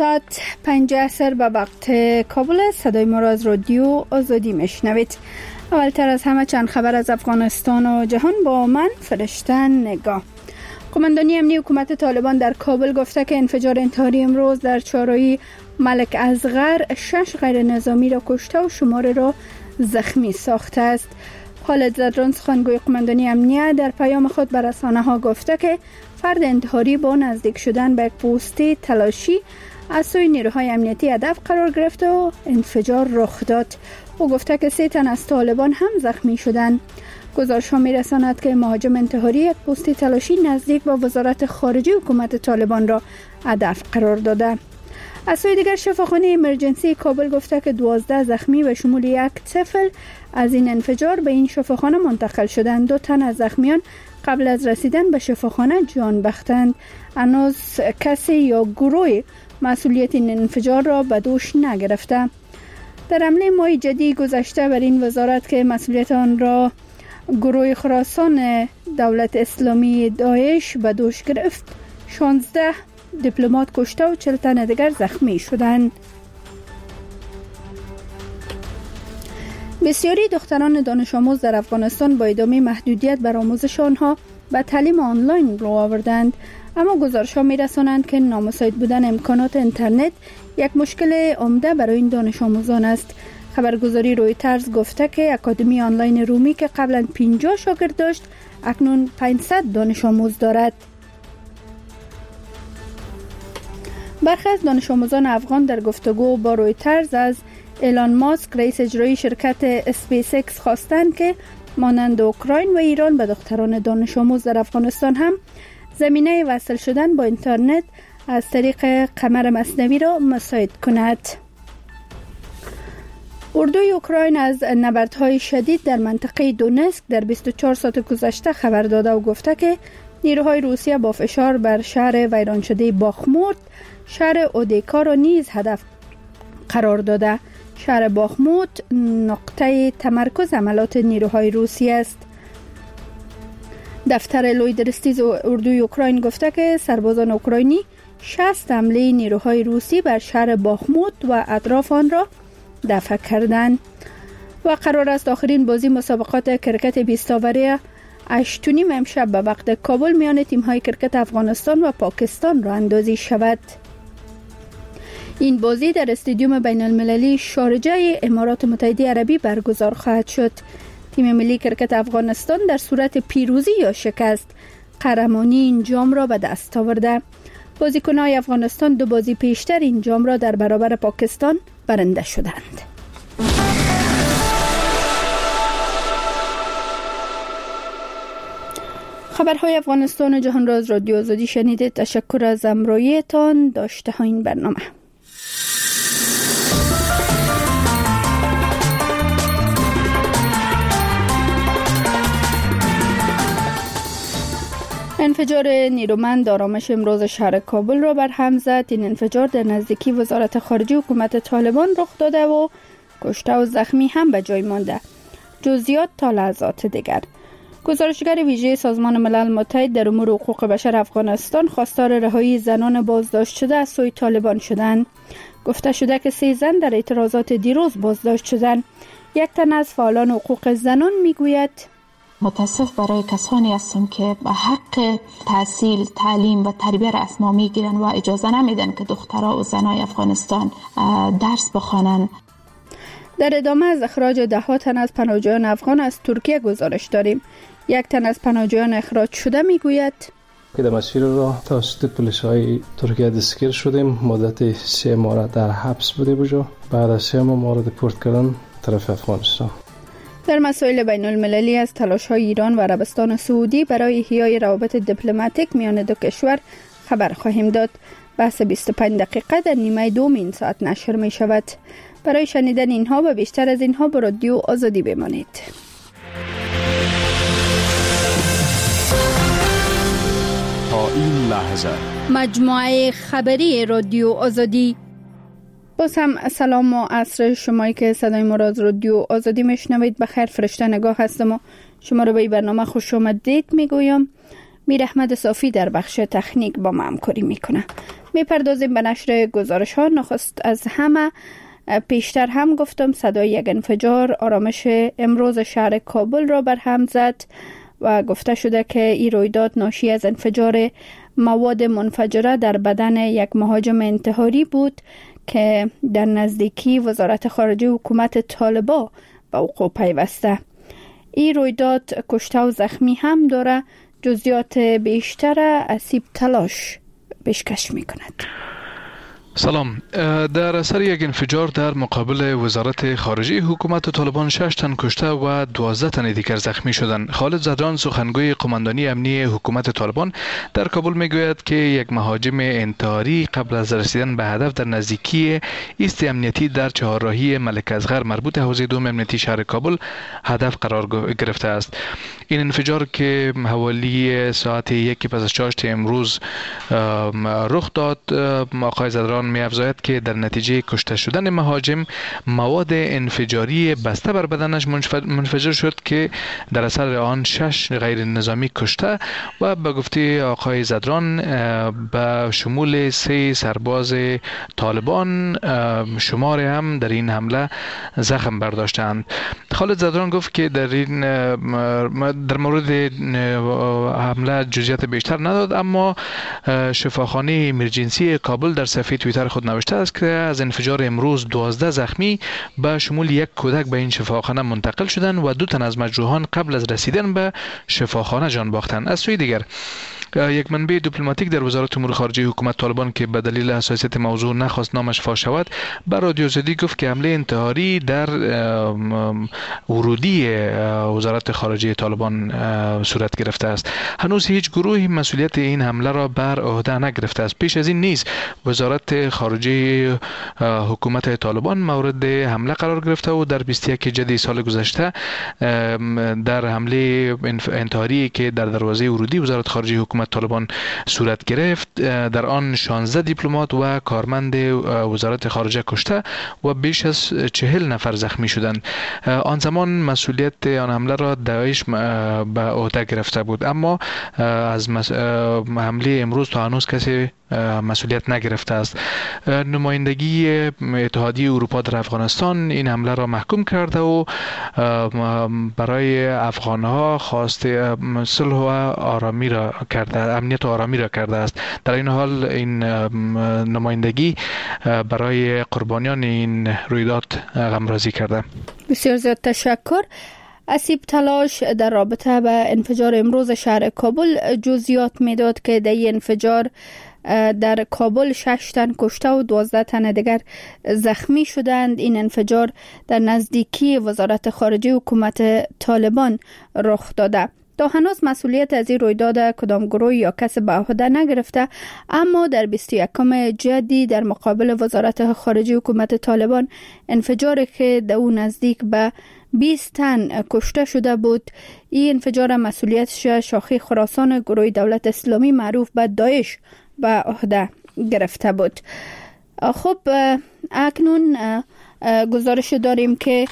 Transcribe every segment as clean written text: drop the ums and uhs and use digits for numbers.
ساعت 5 عصر به وقت کابل صدای ما را از رادیو آزادی میشنوید. اولتر از همه چند خبر از افغانستان و جهان با من فرشته نگاه. قماندانی امنی حکومت طالبان در کابل گفته که انفجار انتحاری امروز در چهارراه ملک اصغر 6 غیر نظامی را کشته و شمار را زخمی ساخته است. خالد زدران سخنگوی قماندانی امنیه در پیام خود به رسانه‌ها گفته که فرد انتحاری با نزدیک شدن به یک پست تلاشی از سوی نیروهای امنیتی هدف قرار گرفت و انفجار رخ داد. او گفته که 3 تن از طالبان هم زخمی شدند. گزارش‌ها می‌رساند که مهاجم انتحاری یک پست تلاشی نزدیک به وزارت خارجه حکومت طالبان را هدف قرار داده. از سوی دیگر شفاخانه امرجنسی کابل گفته که 12 زخمی به شمول 1 طفل از این انفجار به این شفاخانه منتقل شدند. 2 تن از زخمیان قبل از رسیدن به شفاخانه جان باختند. هنوز کسی یا گروه مسئولیت این انفجار را به دوش نگرفته. در حمله ماه جدی گذشته بر این وزارت که مسئولیت آن را گروه خراسان دولت اسلامی داعش به دوش گرفت، 16 دیپلمات کشته و 40 تن دیگر زخمی شدند. بسیاری دختران دانش آموز در افغانستان با ادامه محدودیت بر آموزش آنها به تعلیم آنلاین رو آوردند، اما گزارش‌ها می‌رسانند که نامساعد بودن امکانات اینترنت یک مشکل عمده برای این دانش آموزان است. خبرگزاری رویترز گفته که اکادمی آنلاین رومی که قبلا 50 شاگرد داشت، اکنون 500 دانش آموز دارد. برخی از دانش آموزان افغان در گفتگو با رویترز از ایلان ماسک رئیس اجرایی شرکت اسپیس اکس خواستند که مانند اوکراین و ایران به دختران دانش آموز در افغانستان هم زمینه وصل شدن با اینترنت از طریق قمر مصنوعی را مساعد کند. اردوی اوکراین از نبردهای شدید در منطقه دونسک در 24 ساعت گذشته خبر داده و گفته که نیروهای روسیه با فشار بر شهر ویران شده باخموت، شهر اودیکا را نیز هدف قرار داده. شهر باخموت نقطه تمرکز عملات نیروهای روسیه است. دفتر لویدرستیز اردوی اوکراین گفته که سربازان اوکراینی 60 حمله نیروهای روسی بر شهر باخموت و اطراف آن را دفع کردند و قرار است آخرین بازی مسابقات کرکت 20 اووره 8:30 امشب به وقت کابل میان تیم‌های کرکت افغانستان و پاکستان راه اندازی شود. این بازی در استادیوم بین المللی شارجه امارات متحده عربی برگزار خواهد شد. تیم ملی کرکت افغانستان در صورت پیروزی یا شکست قهرمانی این جام را به دست آورده. بازیکنان افغانستان 2 بازی پیشتر این جام را در برابر پاکستان برنده شدند. خبرهای افغانستان و جهان را از رادیو آزادی شنیدید. تشکر از همراهیتان. داشته ها این برنامه. انفجار نیرومند آرامش امروز شهر کابل را برهم زد. این انفجار در نزدیکی وزارت خارجه حکومت طالبان رخ داده و کشته و زخمی هم به جای مانده. جزئیات تا لحظات دیگر. گزارشگر ویژه سازمان ملل متحد در امور حقوق بشر افغانستان خواستار رهایی زنان بازداشت شده از سوی طالبان شدند. گفته شده که 3 زن در اعتراضات دیروز بازداشت شدند. یک تن از فعالان حقوق زنان میگوید متاسف برای کسانی هستیم که به حق تحصیل، تعلیم و تربیه را از ما میگیرن و اجازه نمیدن که دخترها و زنای افغانستان درس بخوانند. در ادامه از اخراج 10 تن از پناهجویان افغان از ترکیه گزارش داریم. یک تن از پناهجویان اخراج شده میگوید که در مسیر راه توسط پلیس‌های ترکیه دستگیر شدیم. مدت 3 ماه در حبس بوده بجا. بعد از 3 ماه ما را دپورت کردن طرف افغانستان. در مسائل بین المللی از تلاش‌های ایران و عربستان سعودی برای احیای روابط دیپلماتیک میان دو کشور خبر خواهیم داد. بحث 25 دقیقه در نیمه دوم این ساعت نشر می شود. برای شنیدن اینها و بیشتر از اینها با رادیو آزادی بمانید. تا این لحظه مجموعه خبری رادیو آزادی. باز هم سلام و عصر شمایی که صدای ما را از رادیو آزادی میشنوید. بخیر، فرشته نگاه هستم و شما را به این برنامه خوش آمدید میگویم. میر احمد صافی در بخش تکنیک با ما همکاری میکنه. میپردازیم به نشر گزارش ها. نخست از همه پیشتر هم گفتم صدای یک انفجار آرامش امروز شهر کابل را برهم زد و گفته شده که این رویداد ناشی از انفجار مواد منفجره در بدن یک مهاجم انتحاری بود که در نزدیکی وزارت خارجه حکومت طالبان به وقوع پیوسته. این رویداد کشته و زخمی هم داره. جزئیات بیشتر اسیب تلاش پیشکش میکند. سلام. در اثر یک انفجار در مقابل وزارت خارجه حکومت طالبان 6 تن کشته و 12 تن دیگر زخمی شدند. خالد زدران سخنگوی قماندانی امنی حکومت طالبان در کابل میگوید که یک مهاجم انتحاری قبل از رسیدن به هدف در نزدیکی ایست امنیتی در چهارراهی ملک اصغر مربوط حوزه دوم امنیتی شهر کابل هدف قرار گرفته است. این انفجار که حوالی ساعت 1:04 امروز رخ داد، آقای زدران می افزاید که در نتیجه کشته شدن مهاجم مواد انفجاری بسته بر بدنش منفجر شد که در اثر آن 6 غیر نظامی کشته و به گفته آقای زدران به شمول 3 سرباز طالبان شمار هم در این حمله زخم برداشتند. خالد زدران گفت که در مورد حمله جزئیات بیشتر نداد، اما شفاخانه ایمرجنسی کابل در صفحه توییتر خود نوشته است که از انفجار امروز 12 زخمی به شمول یک کودک به این شفاخانه منتقل شدند و 2 تن از مجروحان قبل از رسیدن به شفاخانه جان باختند. از سوی دیگر یک منبع دیپلماتیک در وزارت امور خارجه حکومت طالبان که به دلیل حساسیت موضوع نخواست نامش فاش شود به رادیو آزادی گفت که حمله انتحاری در ورودی وزارت خارجه طالبان صورت گرفته است. هنوز هیچ گروهی مسئولیت این حمله را بر عهده نگرفته است. پیش از این نیز وزارت خارجه حکومت طالبان مورد حمله قرار گرفته و در 21 جدی سال گذشته در حمله انتحاری که در دروازه ورودی وزارت خارجه حکومت طالبان صورت گرفت، در آن 16 دیپلمات و کارمند وزارت خارجه کشته و بیش از 40 نفر زخمی شدند. آن زمان مسئولیت آن حمله را داعش به عهده گرفته بود، اما از حمله امروز تا هنوز کسی مسئولیت نگرفته است. نمایندگی اتحادیه اروپا در افغانستان این حمله را محکوم کرده و برای افغانها خواست صلح و آرامی را کرده، امنیت و آرامی را کرده است. در این حال این نمایندگی برای قربانیان این رویداد غمرازی کرده. بسیار زیاد تشکر. اسیب تلاش در رابطه با انفجار امروز شهر کابل جزئیات میداد که در این انفجار در کابل 6 تن کشته و 12 تن دیگر زخمی شدند. این انفجار در نزدیکی وزارت خارجه حکومت طالبان رخ داده. تا هنوز مسئولیت از این رویداد کدام گروه یا کس به عهده نگرفته، اما در 21 جدی در مقابل وزارت خارجه حکومت طالبان انفجاری که در اون نزدیک به 20 تن کشته شده بود، این انفجار مسئولیتش شاخه خراسان گروه دولت اسلامی معروف به داعش به عهده گرفته بود. خب اکنون گزارش داریم که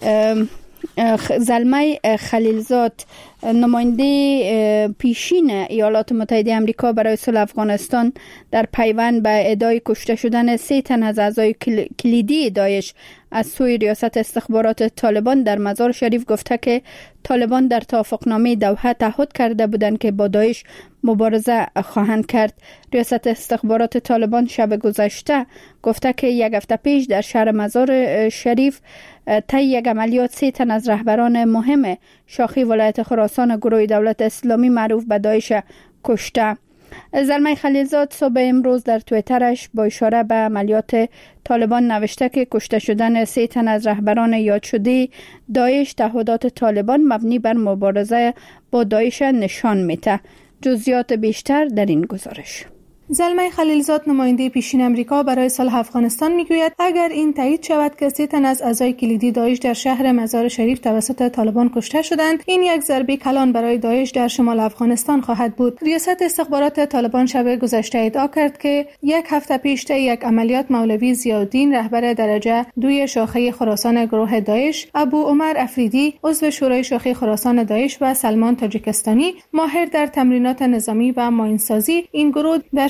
زلمه خلیلزاد نماینده پیشین ایالات متحده آمریکا برای صلح افغانستان در پیوند به ادعای کشته شدن 3 تن از اعضای کلیدی داعش از سوی ریاست استخبارات طالبان در مزار شریف گفته که طالبان در توافقنامه دوحه تعهد کرده بودند که با داعش مبارزه خواهند کرد. ریاست استخبارات طالبان شب گذشته گفته که 1 هفته پیش در شهر مزار شریف طی یک عملیات 3 تن از رهبران مهم شاخه ولایت خراسان گروه دولت اسلامی معروف به داعش کشته. زلمه خلیلزاد صبح امروز در توییترش با اشاره به عملیات طالبان نوشته که کشته شدن 3 تن از رهبران یاد شده داعش تعهدات طالبان مبنی بر مبارزه با داعش نشان میده. جزئیات بیشتر در این گزارش. زلمه خلیلزاد نماینده پیشین امریکا برای صلح افغانستان میگوید اگر این تایید شود که 3 تن از اعضای کلیدی داعش در شهر مزار شریف توسط طالبان کشته شدند، این یک ضربه کلان برای داعش در شمال افغانستان خواهد بود. ریاست استخبارات طالبان شب گذشته ادعا کرد که 1 هفته پیش طی یک عملیات مولوی ضیاءالدین رهبر درجه 2 شاخه خراسان گروه داعش، ابو عمر افریدی عضو شورای شاخه خراسان داعش و سلمان تاجیکستانی ماهر در تمرینات نظامی و ماینسازی این گروه در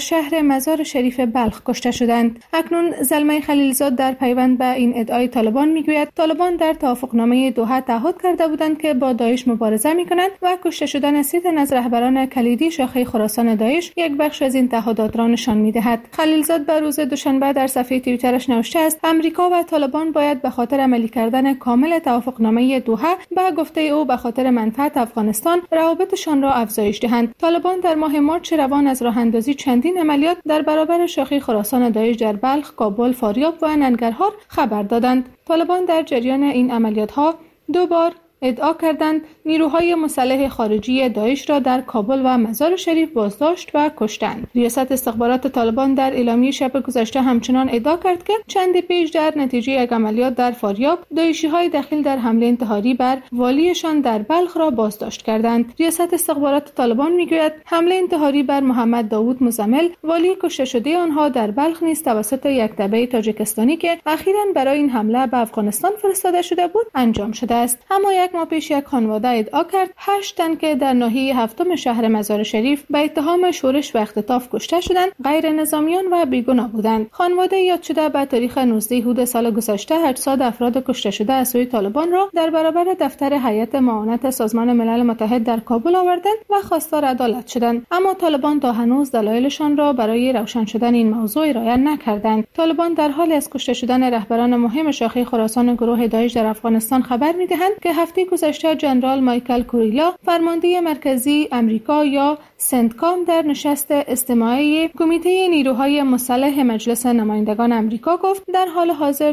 شهر مزار شریف بلخ کشته شدند. اکنون زلمه خلیلزاد در پیوند به این ادعای طالبان میگوید طالبان در توافقنامه دوحه تعهد کرده بودند که با داعش مبارزه میکنند و کشته شدن 3 تن از رهبران کلیدی شاخه خراسان داعش یک بخش از این تعهدات را نشان میدهد. خلیلزاد به روز دوشنبه در صفحه توییترش نوشته است امریکا و طالبان باید به خاطر عملی کردن کامل توافقنامه دوحه به گفته او به خاطر منفعت افغانستان روابطشان را افزایش دهند. طالبان در ماه مارچ روان از راه اندازی چندین عملیات در برابر شاخه خراسان داعش در بلخ، کابل، فاریاب و ننگرهار خبر دادند. طالبان در جریان این عملیات‌ها 2 بار ادعا کردند نیروهای مسلح خارجی داعش را در کابل و مزار شریف بازداشت و کشتند. ریاست استخبارات طالبان در اعلامیه شب گذشته همچنان ادعا کرد که چند پیش در نتیجه یک عملیات در فاریاب داعشی‌های دخیل در حمله انتحاری بر والیشان در بلخ را بازداشت کردند. ریاست استخبارات طالبان میگوید حمله انتحاری بر محمد داوود مزمل والی کشته شده آنها در بلخ نیز توسط یک تبع تاجیکستانی که اخیراً برای این حمله به افغانستان فرستاده شده بود انجام شده است. اما یک ماه پیش یک خانواده ادعا کرد 8 تن که در ناحیه 7 شهر مزار شریف به اتهام شورش و اختطاف کشته شدند غیر نظامیان و بیگناه بودند. خانواده یاد شده به تاریخ 19 اود سال گذشته 800 افراد کشته شده از سوی طالبان را در برابر دفتر هیئت معاونت سازمان ملل متحد در کابل آوردند و خواستار عدالت شدند. اما طالبان تا هنوز دلایلشان را برای روشن شدن این موضوع ارائه نکردند. طالبان در حال از کشته شدن رهبران مهم شاخه خراسان گروه داعش در افغانستان خبر می‌دهند که هفته گذشته جنرال مایکل کوریلا فرمانده مرکزی امریکا یا سنتکام در نشست استماعی کمیته نیروهای مسلح مجلس نمایندگان امریکا گفت در حال حاضر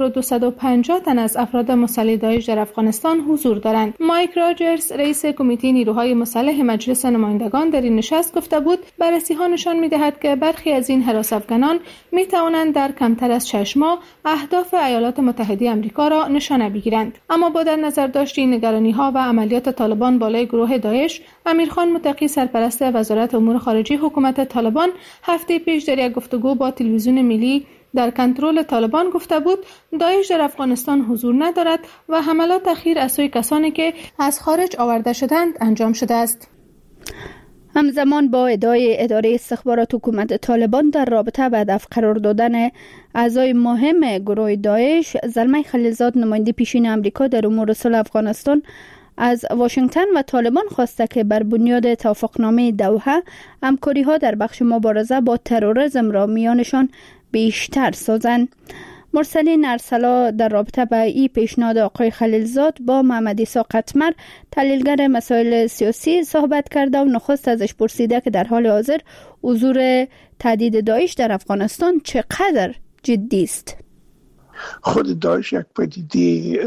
2250 تن از افراد مسلح داعش در افغانستان حضور دارند. مایک راجرز رئیس کمیته نیروهای مسلح مجلس نمایندگان در این نشست گفته بود بررسی‌ها نشان می‌دهد که برخی از این حراس افغانان می‌توانند در کمتر از 6 ماه اهداف ایالات متحده آمریکا را نشانه بگیرند. اما با در نظر داشت این نگرانی‌ها و عملیات طالبان بالای گروه داعش، امیرخان متقی سرپرست وزارت امور خارجه حکومت طالبان هفته پیش در یک گفتگو با تلویزیون ملی در کنترل طالبان گفته بود داعش در افغانستان حضور ندارد و حملات اخیر از سوی کسانی که از خارج آورده شدند انجام شده است. همزمان با ادعای اداره استخبارات حکومت طالبان در رابطه با هدف قرار دادن اعضای مهم گروه داعش، زلمه خلیلزاد نماینده پیشین آمریکا در امور صلح افغانستان از واشنگتن و طالبان خواسته که بر بنیاد توافقنامه دوحه همکاری‌ها در بخش مبارزه با تروریسم را میانشان بیشتر سازند. مرسلین ارسلا در رابطه با این پیشنهاد آقای خلیلزاد با محمد عیسی قطمر تحلیلگر مسائل سیاسی صحبت کرده و نخست ازش پرسیده که در حال حاضر حضور تهدید داعش در افغانستان چقدر جدی است. خود داعش یک پدیده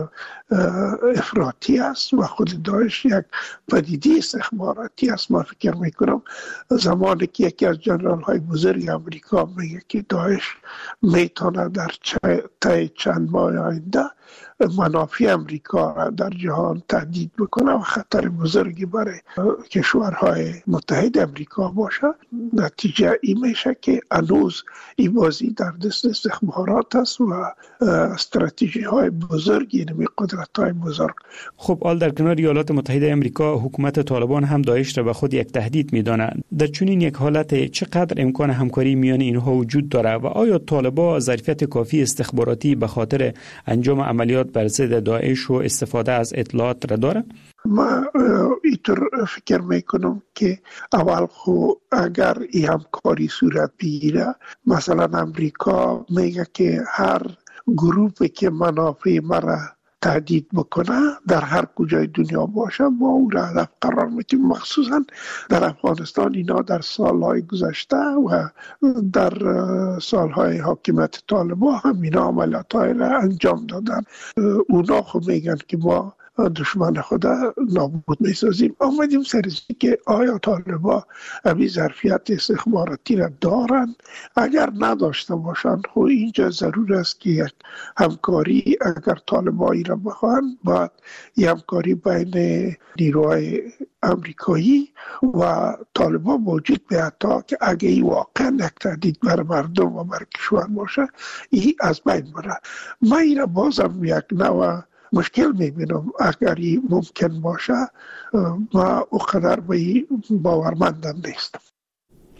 افراطی است و خود داعش یک پدیده استخباراتی است. ما فکر میکنم زمانی که یکی از جنرال های بزرگ امریکا میگه که داعش میتونه در طی چند ماه آینده منافع امریکا را در جهان تهدید بکنه و خطر بزرگی برای کشورهای متحد امریکا باشه، نتیجه این میشه که هنوز این بازی در دست استخبارات است و استراتژی های بزرگی نمی قدرت های بزرگ. خب آل در کنار ایالات متحده امریکا حکومت طالبان هم داعش را به خود یک تهدید میدانه. در چنین یک حالت چقدر امکان همکاری میان اینها وجود داره و آیا طالبان ظرفیت کافی استخباراتی به خاطر انجام عملیات بر ضد داعش و استفاده از اطلاعات را داره؟ ما اینطور فکر میکنم که اول خو اگر این همکاری صورت بگیره، مثلا امریکا میگه که هر گروهی که منافع مرا تهدید بکنه در هر کجای دنیا باشه ما او را هدف قرار میدیم. مخصوصا در افغانستان اینا در سالهای گذشته و در سالهای حاکمیت طالبان هم اینا عملیات‌های را انجام دادن. اونا خود میگن که ما دشمن خود نابود میسازیم. آمدیم سرزی که آیا طالبان همین ظرفیت استخباراتی را دارن؟ اگر نداشته باشند خب اینجا ضرور است که یک همکاری اگر طالبانی را بخواهند باید یک همکاری بین نیروهای امریکایی و طالبان موجود بیاید که اگه این واقعا یک تهدید بر مردم و بر کشور باشه این از بین بره. من این را بازم یک نوع مشکل میبینم. اگر ممکن باشه ما اقدر به باورمندم نیستم.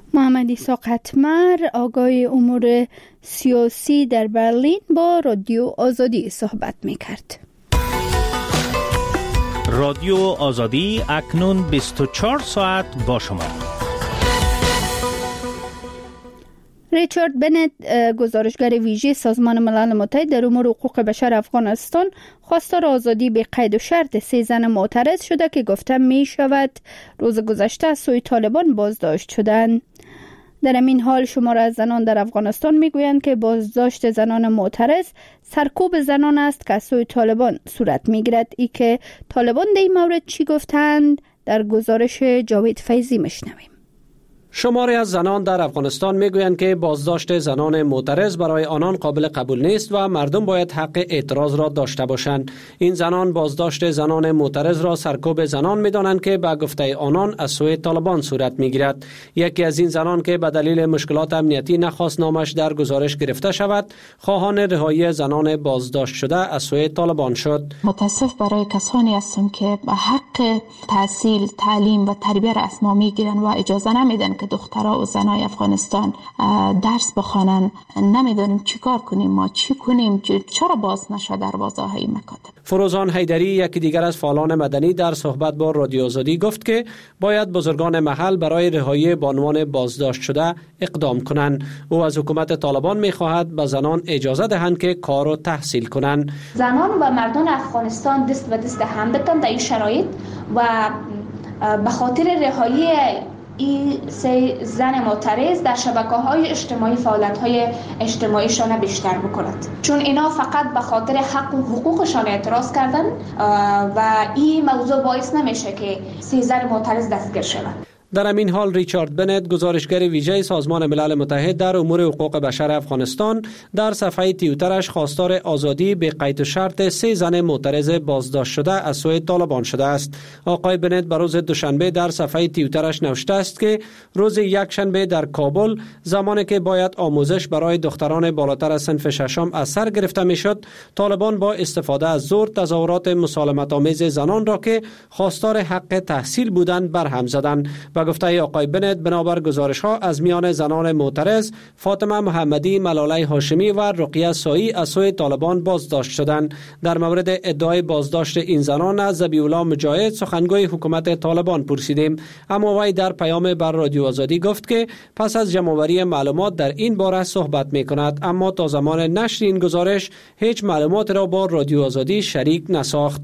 محمد عیسی قطمر آگاه امور سیاسی در برلین با رادیو آزادی صحبت می‌کرد. رادیو آزادی اکنون 24 ساعت با شما. ریچارد بنت، گزارشگر ویژه سازمان ملل متحد در امور حقوق بشر افغانستان، خواستار آزادی به قید و شرط 3 زن معترض شده که گفته می شود روز گذشته از سوی طالبان بازداشت شدند. در این حال شمار از زنان در افغانستان می گویند که بازداشت زنان معترض سرکوب زنان است که از سوی طالبان صورت می گیرد. ای که طالبان در این مورد چی گفتند در گزارش جاوید فیضی میشنویم. شماری از زنان در افغانستان میگویند که بازداشت زنان معترض برای آنان قابل قبول نیست و مردم باید حق اعتراض را داشته باشند. این زنان بازداشت زنان معترض را سرکوب زنان می‌دانند که به گفته آنان از سوی طالبان صورت می‌گیرد. یکی از این زنان که به دلیل مشکلات امنیتی نخواست نامش در گزارش گرفته شود، خواهان رهایی زنان بازداشت شده از سوی طالبان شد. متاسف برای کسانی هستم که به حق تحصیل، تعلیم و تربیت رسما می‌گیرند و اجازه نمیدن که دخترها و زنای افغانستان درس بخوانن. نمیدونیم چی کار کنیم، ما چی کنیم، چرا باز نشد دروازه های مکاتب. فروزان حیدری، یکی دیگر از فعالان مدنی، در صحبت با رادیو آزادی گفت که باید بزرگان محل برای رهایی بانوان بازداشت شده اقدام کنند. او از حکومت طالبان میخواهد به زنان اجازه دهند که کار و تحصیل کنند. زنان و مردان افغانستان دست به دست هم بتن در این شرایط و به خاطر رهایی این 3 زن معترض در شبکه‌های اجتماعی فعالیت‌های اجتماعیشان بیشتر بکنند، چون اینا فقط به خاطر حق و حقوقشان اعتراض کردن و این موضوع باعث نمیشه که 3 زن معترض دستگیر شوند. در همین حال ریچارد بنت، گزارشگر ویژه سازمان ملل متحد در امور حقوق بشر افغانستان، در صفحه توییترش خواستار آزادی به قید و شرط 3 زن معترض بازداشت شده از سوی طالبان شده است. آقای بنت به روز دوشنبه در صفحه توییترش نوشته است که روز یکشنبه در کابل، زمانی که باید آموزش برای دختران بالاتر از صنف ششم از سر گرفته میشد، طالبان با استفاده از زور تظاهرات مسالمت‌آمیز زنان را که خواستار حق تحصیل بودند برهم زدند. و گفته آقای بنت، بنابر گزارش ها از میان زنان معترض، فاطمه محمدی، ملاله هاشمی و رقیه سایی از سوی طالبان بازداشت شدند. در مورد ادعای بازداشت این زنان از ذبیح‌الله مجاهد، سخنگوی حکومت طالبان، پرسیدیم، اما وی در پیام بر رادیو آزادی گفت که پس از جمع‌آوری معلومات در این باره صحبت می‌کند، اما تا زمان نشر این گزارش هیچ معلومات را با رادیو آزادی شریک نساخت.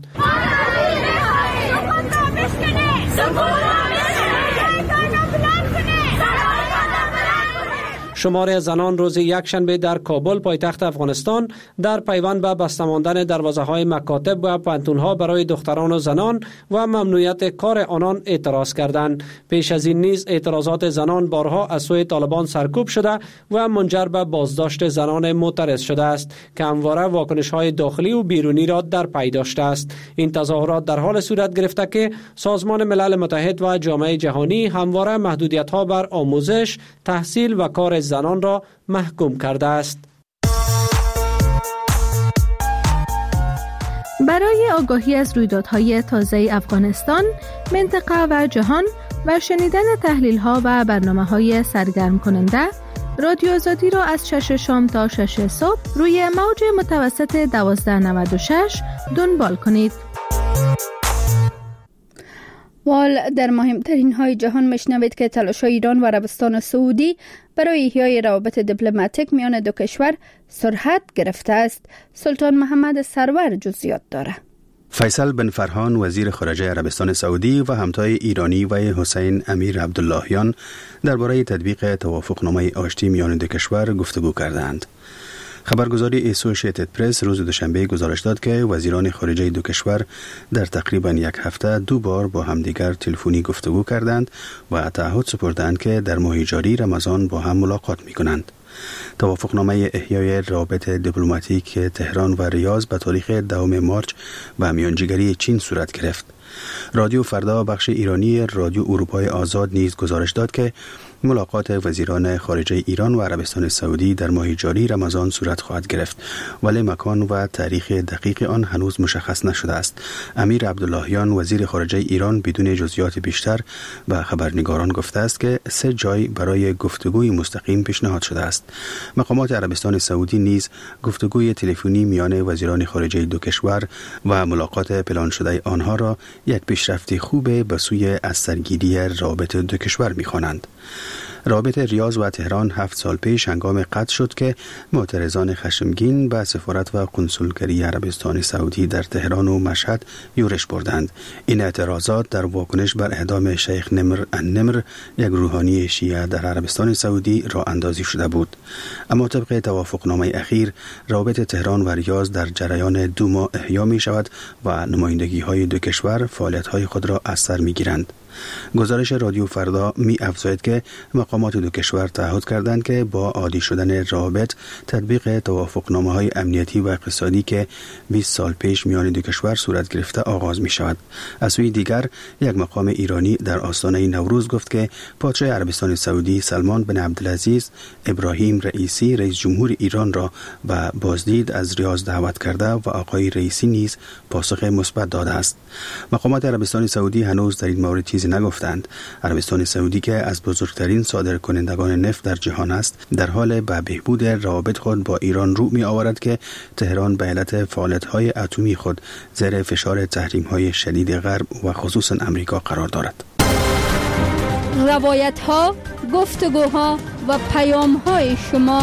شماری از زنان روز یکشنبه در کابل، پایتخت افغانستان، در پیوند به بسته ماندن دروازه‌های مکاتب و پانتون‌ها برای دختران و زنان و ممنوعیت کار آنان اعتراض کردند. پیش از این نیز اعتراضات زنان بارها از سوی طالبان سرکوب شده و منجر به بازداشت زنان معترض شده است که همواره واکنش‌های داخلی و بیرونی را در پی داشته است. این تظاهرات در حال صورت گرفته که سازمان ملل متحد و جامعه جهانی همواره محدودیت‌ها بر آموزش، تحصیل و کار زنان را محکوم کرده است. برای آگاهی از رویدادهای تازه افغانستان، منطقه و جهان و شنیدن تحلیل‌ها و برنامه‌های سرگرم کننده، رادیو آزادی را از 6 شام تا 6 صبح روی موج متوسط 1296 دنبال کنید. وال در مهمترین های جهان میشنوید که تلاش‌های ایران و عربستان سعودی برای احیای روابط دیپلماتیک میان دو کشور سرعت گرفته است. سلطان محمد سرور جزئیات داره. فیصل بن فرحان، وزیر خارجه عربستان سعودی و همتای ایرانی و حسین امیر عبداللهیان درباره تطبیق توافقنامه آشتی میان دو کشور گفتگو کردند. خبرگزاری اسوشیتد پرس روز دوشنبه گزارش داد که وزیران خارجه دو کشور در تقریباً 1 هفته 2 بار با همدیگر تلفنی گفتگو کردند و تعهد سپردند که در ماه جاری رمضان با هم ملاقات می‌کنند. توافقنامه احیای روابط دیپلماتیک تهران و ریاض به تاریخ 10 مارچ و میانجیگری چین صورت گرفت. رادیو فردا بخش ایرانی رادیو اروپای آزاد نیز گزارش داد که ملاقات وزیران خارجه ایران و عربستان سعودی در ماه جاری رمضان صورت خواهد گرفت، ولی مکان و تاریخ دقیق آن هنوز مشخص نشده است. امیر عبداللهیان وزیر خارجه ایران بدون جزئیات بیشتر به خبرنگاران گفته است که 3 جای برای گفتگوی مستقیم پیشنهاد شده است. مقامات عربستان سعودی نیز گفتگوی تلفنی میان وزیران خارجه دو کشور و ملاقات پلان شده آنها را یک پیشرفت خوب به سوی از سرگیری رابطه دو کشور می‌خوانند. رابطه ریاض و تهران 7 سال پیش هنگام قطع شد که معترضان خشمگین به سفارت و کنسولگری عربستان سعودی در تهران و مشهد یورش بردند. این اعتراضات در واکنش بر اعدام شیخ نمر النمر، یک روحانی شیعه در عربستان سعودی، راه اندازی شده بود. اما طبق توافقنامه اخیر، رابطه تهران و ریاض در جریان 2 ماه احیا می شود و نمایندگی های دو کشور فعالیت های خود را از سر می گیرند. گزارش رادیو فردا می افزاید که مقامات دو کشور تعهد کردند که با عادی شدن روابط، تطبیق توافقنامه های امنیتی و اقتصادی که 20 سال پیش میان دو کشور صورت گرفته آغاز می شود. از سوی دیگر، یک مقام ایرانی در آستانه نوروز گفت که پادشاه عربستان سعودی سلمان بن عبدالعزیز ابراهیم رئیسی رئیس جمهور ایران را به بازدید از ریاض دعوت کرده و آقای رئیسی نیز پاسخ مثبت داده است. مقامات عربستان سعودی هنوز در این مورد چیزی نگفتند. عربستان سعودی که از بزرگترین صادرکنندگان نفت در جهان است، در حال به بهبود روابط خود با ایران رو می آورد که تهران به علت فعالیت‌های اتمی خود زیر فشار تحریم‌های شدید غرب و خصوصا امریکا قرار دارد. روایت‌ها، گفتگوها و پیام‌های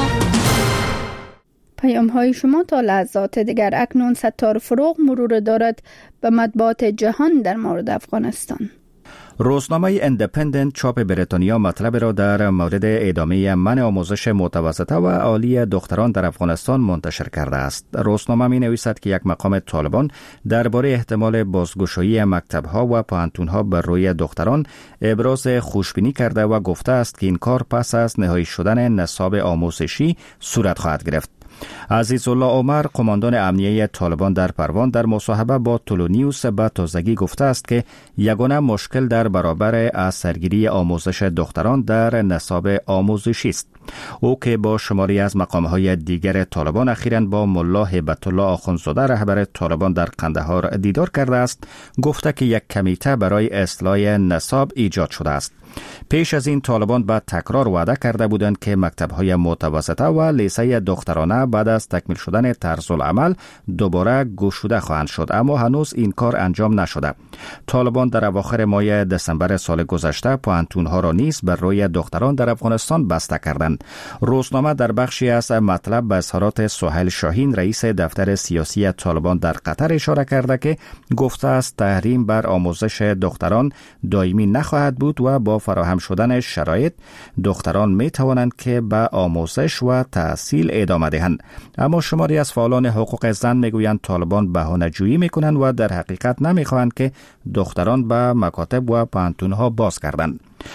شما تا لحظات دیگر. اکنون ستار فروغ مرور دارد به مطبوعات جهان در مورد افغانستان. روزنامه اندپندنت چاپ بریتانیا مطلب را در مورد ادامه منع آموزش متوسطه و عالی دختران در افغانستان منتشر کرده است. روزنامه می نویسد که یک مقام طالبان درباره احتمال بازگشایی مکتب‌ها و پوهنتون‌ها بر روی دختران ابراز خوشبینی کرده و گفته است که این کار پس از نهایی شدن نصاب آموزشی صورت خواهد گرفت. عزیزالله عمر، قماندان امنیه طالبان در پروان، در مصاحبه با تولونیوس به تازگی گفته است که یگانه مشکل در برابر از سرگیری آموزش دختران در نصاب آموزشی است. او که با شماری از مقام‌های دیگر طالبان اخیراً با ملا هیبت الله آخوندزاده رهبر طالبان در قندهار دیدار کرده است، گفته که یک کمیته برای اصلاح نصاب ایجاد شده است. پیش از این طالبان به تکرار وعده کرده بودند که مکتب‌های متوسطه و لیسه دخترانه بعد از تکمیل شدن طرز العمل دوباره گشوده خواهند شد، اما هنوز این کار انجام نشده. طالبان در اواخر ماه دسامبر سال گذشته پوهنتون‌ها را نیز بر روی دختران در افغانستان بسته کردند. روزنامه در بخشی از مطلب به اظهارات سهیل شاهین، رئیس دفتر سیاسی طالبان در قطر اشاره کرده که گفته است تحریم بر آموزش دختران دائمی نخواهد بود و با فراهم شدن شرایط دختران می توانند که به آموزش و تحصیل ادامه دهند. اما شماری از فعالان حقوق زن میگویند طالبان بهانه‌جویی میکنند و در حقیقت نمیخواهند که دختران به مکاتب و پوهنتون‌ها باز گردند.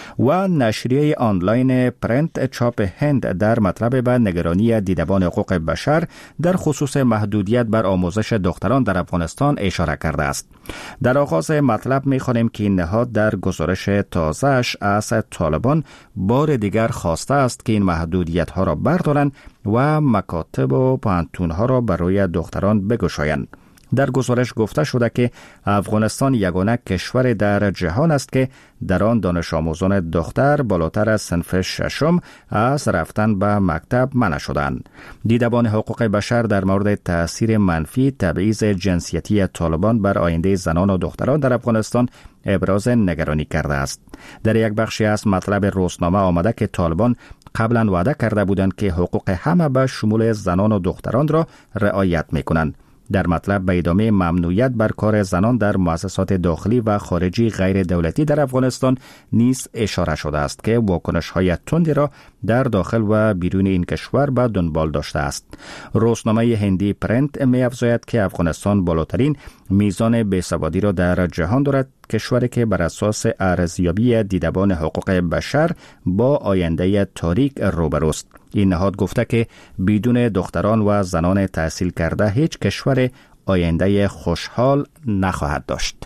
و نشریه آنلاین پرنت چاپ هند در مطلب به نگرانی دیدبان حقوق بشر در خصوص محدودیت بر آموزش دختران در افغانستان اشاره کرده است. در آغاز مطلب می‌خوانیم که این نهاد در گزارش تازه‌اش از طالبان بار دیگر خواسته است که این محدودیت‌ها را بردارند و مکاتب و پوهنتون‌ها را برای دختران بگشایند. در گزارش گفته شده که افغانستان یگانه کشور در جهان است که در آن دانش آموزان دختر بالاتر از صنف ششم از رفتن به مکتب منع شدند. دیدبان حقوق بشر در مورد تأثیر منفی تبعیض جنسیتی طالبان بر آینده زنان و دختران در افغانستان ابراز نگرانی کرده است. در یک بخشی از مطلب روزنامه آمده که طالبان قبلا وعده کرده بودند که حقوق همه به شمول زنان و دختران را رعایت می‌کنند. در مطلب به ادامه ممنوعیت بر کار زنان در مؤسسات داخلی و خارجی غیر دولتی در افغانستان نیز اشاره شده است که واکنش‌های تندی را در داخل و بیرون این کشور به دنبال داشته است. روزنامه هندی پرنت می‌افزاید که افغانستان بالاترین میزان بیسوادی را در جهان دارد، کشوری که بر اساس ارزیابی دیدبان حقوق بشر با آینده تاریک روبروست. این نهاد گفته که بدون دختران و زنان تحصیل کرده هیچ کشور آینده خوشحال نخواهد داشت.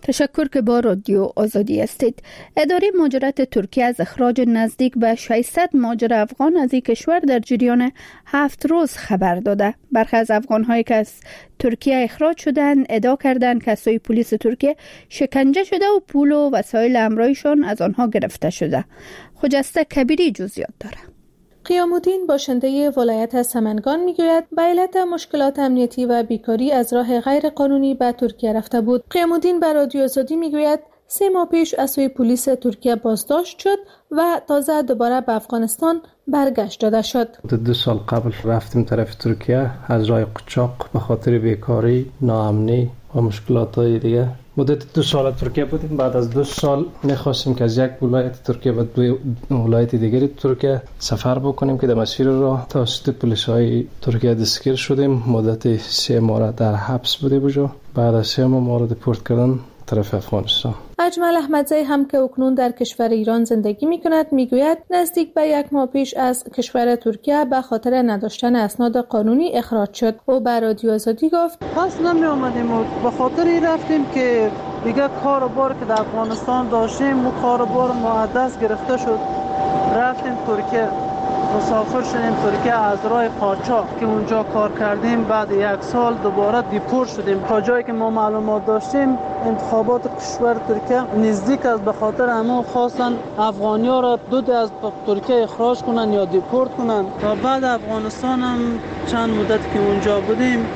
تشکر که با رادیو آزادی هستید. اداره مهاجرت ترکیه از اخراج نزدیک به 600 مهاجر افغان از این کشور در جریان 7 روز خبر داده. برخی از افغان‌هایی که از ترکیه اخراج شدند ادعا کردند که از سوی پلیس ترکیه شکنجه شده و پول و وسایل همراهیشان از آنها گرفته شده. خجسته کبیری جزئیات داره. قیام الدین باشنده ولایت سمنگان میگوید به علت مشکلات امنیتی و بیکاری از راه غیر قانونی به ترکیه رفته بود. قیام الدین به رادیو آزادی میگوید 3 ماه پیش از سوی پلیس ترکیه بازداشت شد و تازه دوباره به افغانستان برگشت داده شد. 2 سال قبل رفتیم طرف ترکیه از راه قاچاق به خاطر بیکاری، ناامنی و مشکلات دیگه. مدت 2 سال ترکیه بودیم. بعد از 2 سال می‌خواستیم که از یک ولایت ترکیه به 2 ولایت دیگری ترکیه سفر بکنیم که در مسیر راه توسط پلیس‌های ترکیه دستگیر شدیم. مدت 3 ماه در حبس بودیم. بعد از 3 ماه ما را دیپورت کردن طرف افغانستان. اجمل احمدزی هم که اکنون در کشور ایران زندگی می‌کند میگوید نزدیک به 1 ماه پیش از کشور ترکیه به خاطر نداشتن اسناد قانونی اخراج شد. او به رادیو آزادی گفت پس نمی اومدیم و به خاطر این رفتیم که دیگه کار و بار که در افغانستان داشتیم و کار و بار ما دست گرفته شد. رفتیم ترکیه، مسافر شدیم ترکیه از راه قاچاق که اونجا کار کردیم. بعد 1 سال دوباره دیپورت شدیم. تا جایی که ما معلومات داشتیم انتخابات کشور ترکیه نزدیک است، به خاطر همون خواستن افغانی‌ها را دو از ترکیه اخراج کنن یا دیپورت کنن. تا بعد افغانستان هم چند مدت که اونجا بودیم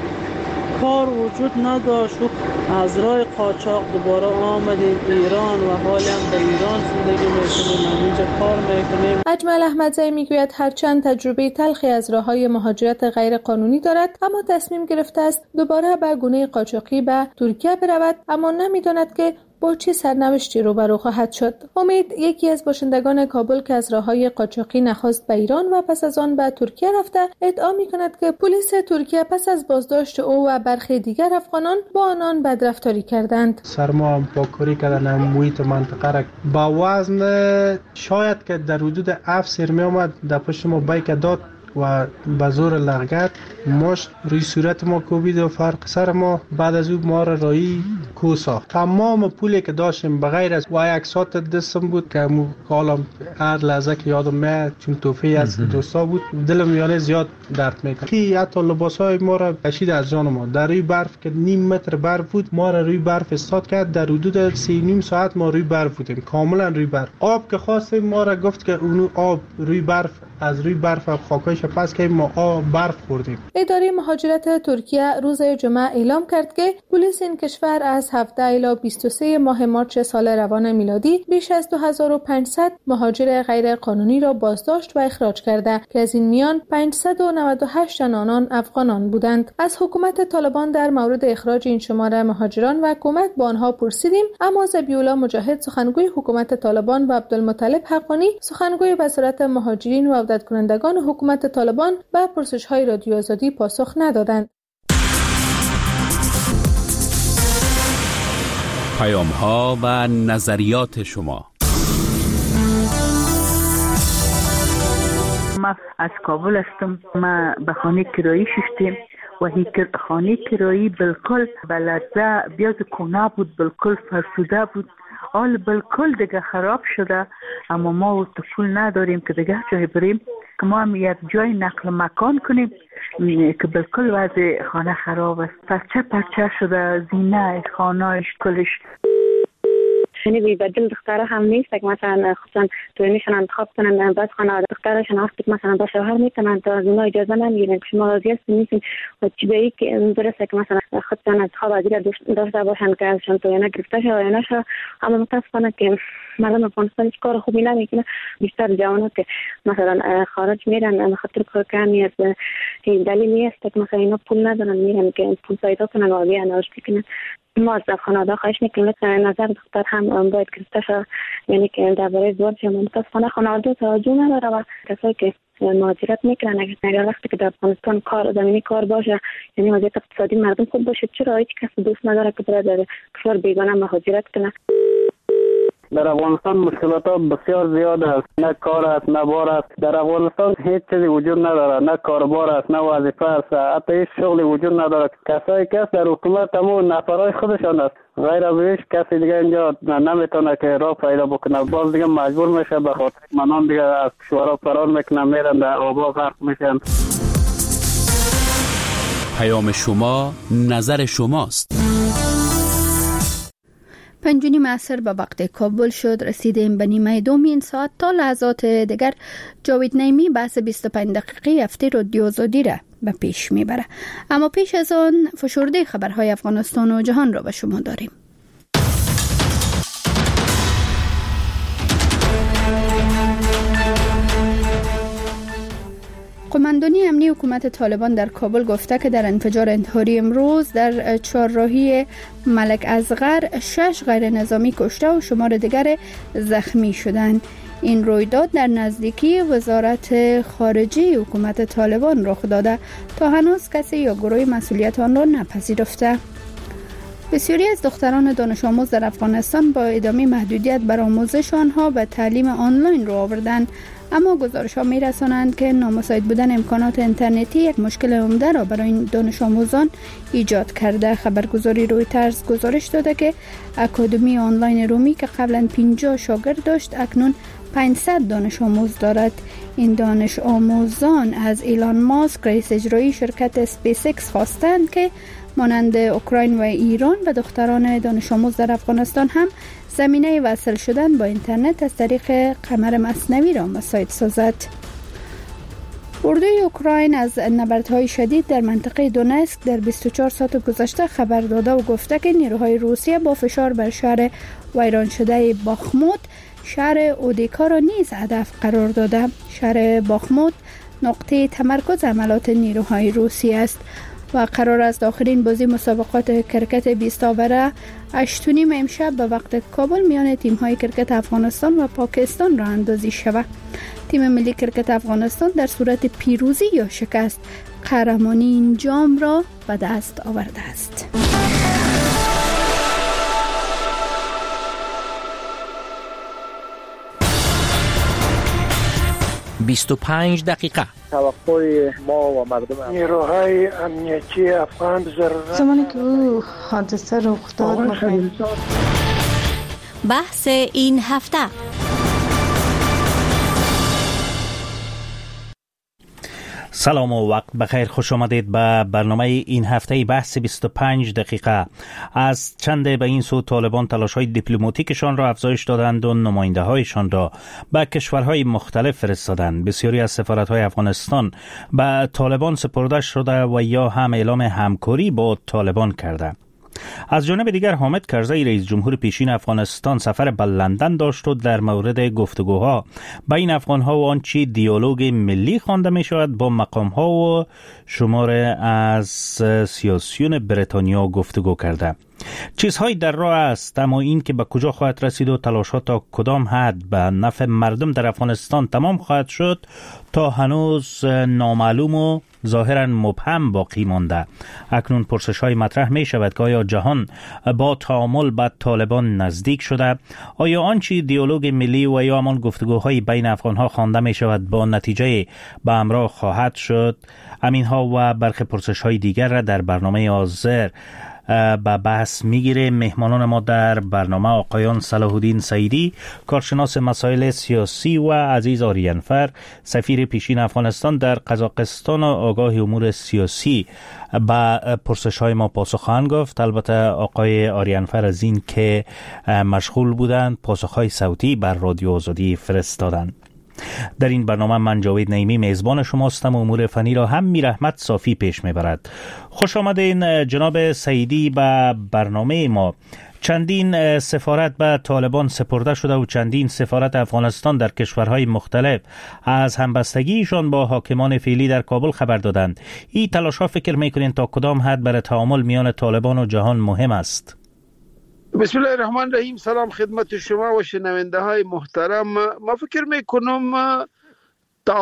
کار وجود نداشت و از راه قاچاق دوباره آمدیم ایران و حالا هم در ایران زندگی میکنیم، اینجا کار میکنیم. اجمل احمدزی میگوید هرچند تجربه تلخی از راههای مهاجرت غیر قانونی دارد اما تصمیم گرفته است دوباره به گونه قاچاقی به ترکیه برود، اما نمیداند که با چه سرنوشتی روبرو خواهد شد. امید یکی از باشندگان کابل که از راههای قاچاقی نخست به ایران و پس از آن به ترکیه رفته ادعا می‌کند که پلیس ترکیه پس از بازداشت او و برخی دیگر افغانان با آنان بدرفتاری کردند. سرما هم پاکوری کردن، محیط منطقه را با وزن شاید که در حدود 7 سیر می آمد در پشت ما بیک داد و به زور لغت مشت روی صورت ما کوبید و فرق سر ما. بعد از او ما را رایی کو ساخت. تمام پولی که داشتیم بغیر از و 1 ساعت دستم بود که حالا هر لحظه که یادم میاد چون توفی از دوستا بود دلم یعنی زیاد درد میکنه. کی حتی لباسای ما را کشید از جان ما. در روی برف که 0.5 متر برف بود ما را روی برف استاد کرد. در حدود 3.5 ساعت ما روی برف بودیم، کاملا روی برف. آب که خواستیم ما را گفت که اون آب روی برف، از روی برف خاکایش پس که ما آب برف خوردیم. اداره مهاجرت ترکیه روز جمعه اعلام کرد که پلیس این کشور از 17 الی 23 ماه مارچ سال روان میلادی بیش از 2500 مهاجر غیر قانونی را بازداشت و اخراج کرده که از این میان 598 تن آنان افغانان بودند. از حکومت طالبان در مورد اخراج این شمار مهاجران و کمک با آنها پرسیدیم، اما ذبیح‌الله مجاهد سخنگوی حکومت طالبان و عبدالمطلب حقانی سخنگوی وزارت مهاجرین و عودت کنندگان حکومت طالبان به پرسش‌های رادیو آزادی پاسخ ندادند. پیام‌ها و نظریات شما. ما از کابل هستم. ما به خانه کرایی شدیم و این خانه کرایی بالکل بلده بیاد کنا بود، بالکل فرسوده بود، حال بالکل دیگه خراب شده. اما ما پول نداریم که دیگه جای بریم که ما هم یک جای نقل مکان کنیم که بالکل وضع خانه خراب است. پرچه شده، زینه خانهش کلش. یعنی بی‌بدل دختره هم نیست که مثلا خصوصا تو میشن انتخاب کنن بعد خانواده دخترشون وقتی مثلا با شوهر میتونن تا از اونها اجازه نمیگیرن که شما راضی هستین نیستین و چه به که درسته که مثلا خودشون انتخاب ازیر داشته باشن که ازشون تو یا گرفته شه یا نشه. اما متاسفانه که مردم افغانستان هیچ کار خوبی نمیکنه. بیشتر جوانان که مثلا خارج میرن به خاطر کار کردن از این دلیلی است که مثلا اینا پول ندارن میرن که پول پیدا کنن و بیان رشد کنن. ما از خانواده خواهش میکنیم که نظر دختر هم باید گرفته شه، یعنی که درباره ازدواج متاسفانه خانواده توجه نداره و کسایی که مهاجرت میکنن اگر وقتی که در افغانستان کار زمینی کار باشه، یعنی وضعیت اقتصادی مردم خوب باشه، چرا هیچ کس دوست نداره که برای کشور بیگانه مهاجرت کنه. در افغانستان مشکلات ها بسیار زیاد است، نه کار است نه بار است. در افغانستان هیچ چیزی وجود نداره، نه کاربار است نه وظیفه است، حتی هیچ شغلی وجود نداره. کسایی که در حکومت تمام نفرای خودشان است، غیر از هیچ کسی دیگه اینجا نمیتونه که راه پیدا بکنه. باز دیگه مجبور میشه به خاطر منان دیگه از کشورها فرار میکنن، میرن در آبا غرق میشن. پیام شما نظر شماست. 5:30 عصر به وقت کابل شد. رسیدیم به نیمه دوم این ساعت. تا لحظات دیگر جاوید نعیمی بحث 25 دقیقه هفته رادیو آزادی را به پیش میبره. اما پیش از آن فشرده خبرهای افغانستان و جهان را به شما داریم. قماندانی امنی حکومت طالبان در کابل گفته که در انفجار انتحاری امروز در چهارراهی ملک اصغر 6 غیر نظامی کشته و شمار دیگر زخمی شدند. این رویداد در نزدیکی وزارت خارجه حکومت طالبان رخ داده. تا هنوز کسی یا گروهی مسئولیت آن را نپذیرفته. بسیاری از دختران دانش آموز در افغانستان با ادامه محدودیت بر آموزش آنها به تعلیم آنلاین رو آوردند، اما گزارش‌ها می‌رسانند که نامساعد بودن امکانات اینترنتی یک مشکل عمده را برای این دانش آموزان ایجاد کرده. خبرگزاری رویترز گزارش داده که اکادمی آنلاین رومی که قبلا 50 شاگرد داشت اکنون 500 دانش آموز دارد. این دانش آموزان از ایلان ماسک رئیس اجرایی شرکت اسپیس ایکس خواستند که مانند اوکراین و ایران و دختران دانش آموز در افغانستان هم زمینه وصل شدن با اینترنت از طریق قمر مصنوعی را مساعد سازد. اردوی اوکراین از نبردهای شدید در منطقه دونسک در 24 ساعت گذشته خبر داده و گفته که نیروهای روسیه با فشار بر شهر ویران شده باخموت شهر اودیکا را نیز هدف قرار داده. شهر باخموت نقطه تمرکز عملات نیروهای روسیه است و قرار است آخرین بازی مسابقات کرکت 20 آوره 8:30 امشب به وقت کابل میان تیم‌های کرکت افغانستان و پاکستان راه اندازی شود. تیم ملی کرکت افغانستان در صورت پیروزی یا شکست قهرمانی این جام را به دست آورده است. دقیقه توقع ما و مردم نیروهای امنیتی افغان ضرورت زمانی که او حادثه رخ داد بحث این هفته. سلام و وقت بخیر، خوش آمدید به برنامه این هفته بحث 25 دقیقه. از چند به این سو طالبان تلاش‌های دیپلماتیکشان را افزایش دادند و نماینده‌هایشان را به کشورهای مختلف فرستادند. بسیاری از سفارت‌های افغانستان به طالبان سپرده شده و یا هم اعلام همکاری با طالبان کرده. از جانب دیگر حامد کرزی رئیس جمهور پیشین افغانستان سفر به لندن داشت و در مورد گفتگوها بین افغان‌ها و آنچه دیالوگ ملی خوانده می شود با مقام‌ها و شمار از سیاسیون بریتانیا گفتگو کرده. چیزهایی در راه است، اما این که به کجا خواهد رسید و تلاش‌ها تا کدام حد به نفع مردم در افغانستان تمام خواهد شد تا هنوز نامعلوم و ظاهراً مبهم باقی مانده. اکنون پرسش‌های مطرح می شود که آیا جهان با تعامل با طالبان نزدیک شده؟ آیا آنچه دیالوگ ملی و یا همان گفتگوهای بین افغان‌ها خوانده می شود با نتیجه به همراه خواهد شد؟ همین‌ها و برخی پرسش‌های دیگر را در برنامه حاضر با بحث میگیره. مهمانان ما در برنامه آقایان صلاح الدین سعیدی، کارشناس مسائل سیاسی، و عزیز آریانفر، سفیر پیشین افغانستان در قزاقستان و آگاه امور سیاسی، با پرسش های ما پاسخ خواهند گفت. البته آقای آریانفر از این که مشغول بودند پاسخ های صوتی بر رادیو آزادی فرستادند. در این برنامه من جاوید نعیمی میزبان شماستم و امور فنی را هم میر احمد صافی پیش میبرد. خوش آمدین جناب سعیدی به برنامه ما. چندین سفارت به طالبان سپرده شده و چندین سفارت افغانستان در کشورهای مختلف از همبستگیشان با حاکمان فعلی در کابل خبر دادند. این تلاش‌ها فکر میکنین تا کدام حد برای تعامل میان طالبان و جهان مهم است؟ بسم الله الرحمن الرحیم. سلام خدمت شما و شنونده های محترم. ما فکر میکنم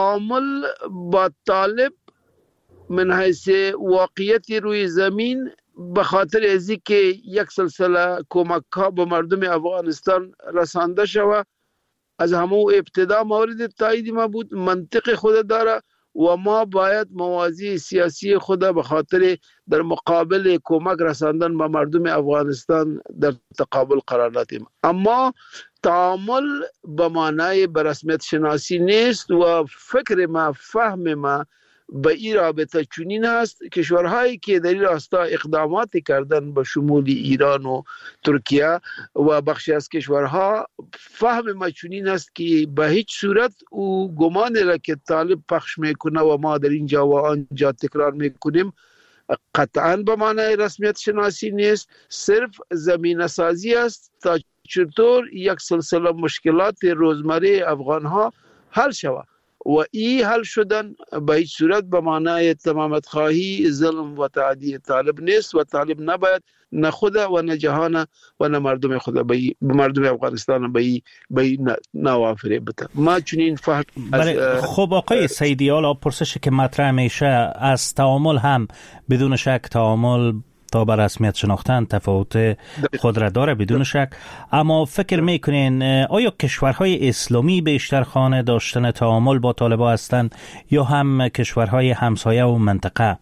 تعامل با طالب من حیث واقعیت روی زمین به خاطر ازی که یک سلسله کمک ها به مردم افغانستان رسانده شود. از همون ابتدا مورد تایید ما بود، منطق خود داره و ما باید موازی سیاسی خود به خاطر در مقابل کمک رساندن به مردم افغانستان در تقابل قرار دادیم. اما تعامل به معنای به رسمیت شناسی نیست و فکر ما، فهم ما به این رابطه چنین است. کشورهایی که در این راستا اقداماتی کردن به شمول ایران و ترکیه و بخشی از کشورها، فهم ما چنین است که به هیچ صورت او گمان را که طالب پخش میکنه و ما در اینجا و آنجا تکرار میکنیم قطعا به معنای رسمیت شناسی نیست، صرف زمینه سازی است تا چطور یک سلسله مشکلات روزمره افغانها حل شود و این حل شدن به هیچ صورت به معنای تمامت خواهی، ظلم و تعدی طالب نیست و طالب نباید نه خود و نه جهان و نه مردم خود به مردم افغانستان به نوافره بده. ما چنین فهم. خب آقای سیدی، حالا پرسشی که مطرح میشه از تعامل هم بدون شک تعامل تا به رسمیت شناختن تفاوت خود را داره بدون شک، اما فکر میکنین آیا کشورهای اسلامی بیشتر خانه داشتن تعامل با طالبان هستند یا هم کشورهای همسایه و منطقه؟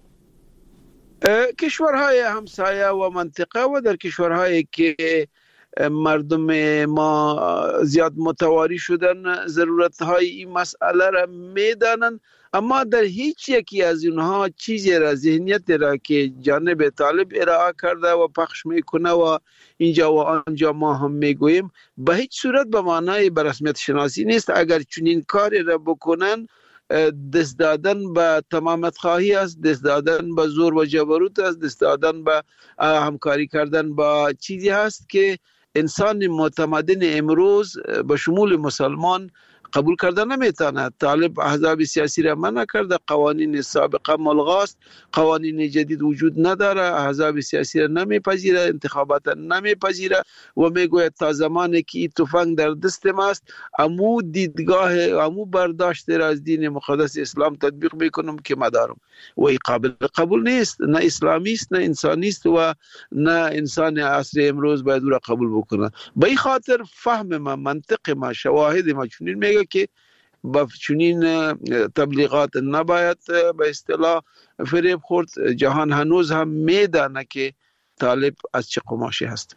کشورهای همسایه و منطقه و در کشورهایی که مردم ما زیاد متواری شدن ضرورتهای این مسئله را میدانند، اما در هیچ یکی از اونها چیزی را، ذهنیت را که جانب طالب ارائه کرده و پخش میکنه و اینجا و آنجا ما هم میگوییم به هیچ صورت به معنای به رسمیت شناسی نیست. اگر چنین کاری را بکنن دست دادن به تمامت خواهی است، دست دادن به زور و جبروت است، دست دادن به همکاری کردن با چیزی هست که انسان متمدن امروز به شمول مسلمان قبول کردن نمیتونه. طالب احزاب سیاسی را منع کرده، قوانین سابقه ملغاست، قوانین جدید وجود نداره، احزاب سیاسی را نمیپذیره، انتخابات نمیپذیره و میگوید تا زمانی که این تفنگ در دست ماست امو دیدگاه، امو برداشت را از دین مقدس اسلام تطبیق میکنم که مدارم و این قابل قبول نیست، نه اسلامی است، نه انسانی است و نه انسان عصر امروز باید او را قبول بکنه. به این خاطر فهم ما، منطق ما، شواهد ما چنین میگه که با چنین تبلیغات نباید به اصطلاح فریب خورد. جهان هنوز هم میدانه که طالب از چه قماشی هست.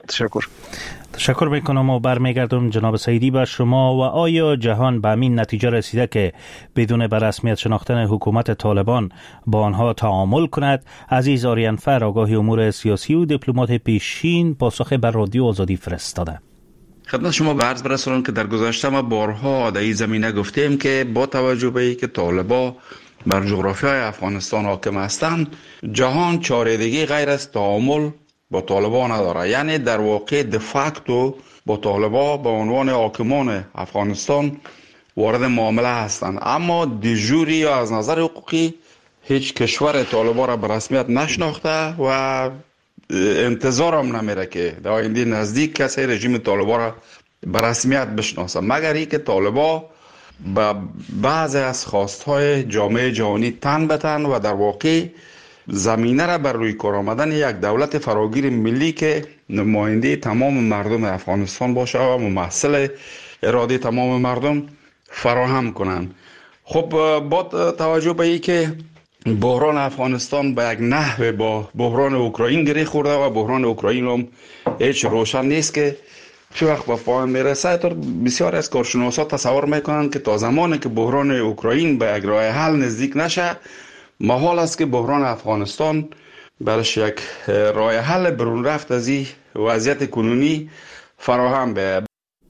تشکر میکنم و برمیگردم جناب سیدی به شما. و آیا جهان به همین نتیجه رسیده که بدون به رسمیت شناختن حکومت طالبان با آنها تعامل کند؟ عزیز آریانفر، آگاهی امور سیاسی و دیپلمات پیشین، پاسخ بر رادیو آزادی فرستاده. خدمت شما به عرض برسونم که در گذشته ما بارها در این زمینه گفتیم که با توجه به اینکه طالبان بر جغرافیای افغانستان حاکم هستند، جهان چاره دیگه غیر از تعامل با طالبان نداره. یعنی در واقع دفاکتو با طالبان به عنوان حاکمان افغانستان وارد معامله هستند، اما دیجوری یا از نظر حقوقی هیچ کشور طالبان را به رسمیت نشناخته و انتظارم نمیره که در آینده نزدیک کسی رژیم طالبان را به رسمیت بشناسه، مگر اینکه طالبان به بعضی از خواستهای جامعه جهانی تن به تن و در واقع زمینه را بر روی کار آمدن یک دولت فراگیر ملی که نماینده تمام مردم افغانستان باشه و ممثل اراده تمام مردم فراهم کنند. خب با توجه به این که بحران افغانستان به یک نحو با بحران اوکراین گره خورده و بحران اوکراین هم هیچ روشن نیست که چه وقت به پایان میرسه، تا بسیار از کارشناسا تصور میکنند که تا زمانی که بحران اوکراین به یک راه حل نزدیک نشه، محال است که بحران افغانستان برش یک راه حل برون رفت از این وضعیت کنونی فراهم به.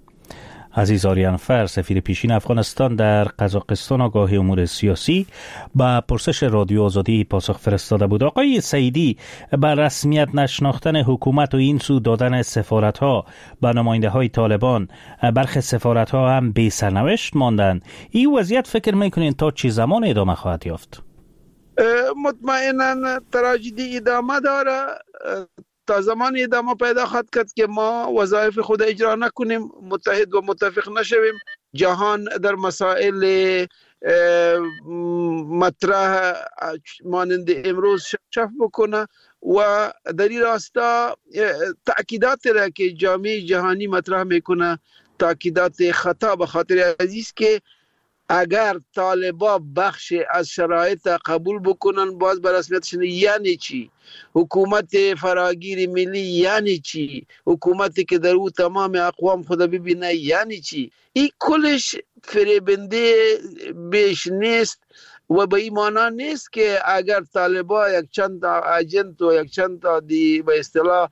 عزیز آریانفر، سفیر پیشین افغانستان در قزاقستان، آگاهی امور سیاسی، با پرسش رادیو آزادی پاسخ فرستاده بود. آقای سیدی، بر رسمیت نشناختن حکومت و این سو دادن سفارت‌ها به نماینده‌های طالبان، برخی سفارت‌ها هم بی سرنوشت ماندن. این وضعیت فکر می‌کنین تا چه زمان ادامه خواهد یافت؟ مطمئناً تراژدی ادامه داره. تا زمان ادامه پیدا خواهد کرد که ما وظایف خود اجرا نکنیم، متحد و متفق نشویم، جهان در مسائل مطرح مانند امروز شف بکنه و در این راستا تأکیدات را که جامعه جهانی مطرح میکنه تأکیدات خطا به خاطر عزیز که اگر طالبا بخش از شرایط قبول بکنن باز به رسمیتشون یعنی چی؟ حکومت فراگیر ملی یعنی چی؟ حکومتی که در او تمام اقوام خود ببینه یعنی چی؟ این کلش فریبنده بیش نیست و به این معنا نیست که اگر طالبا یک چند تا اجنت و یک چند تا دی به اصطلاح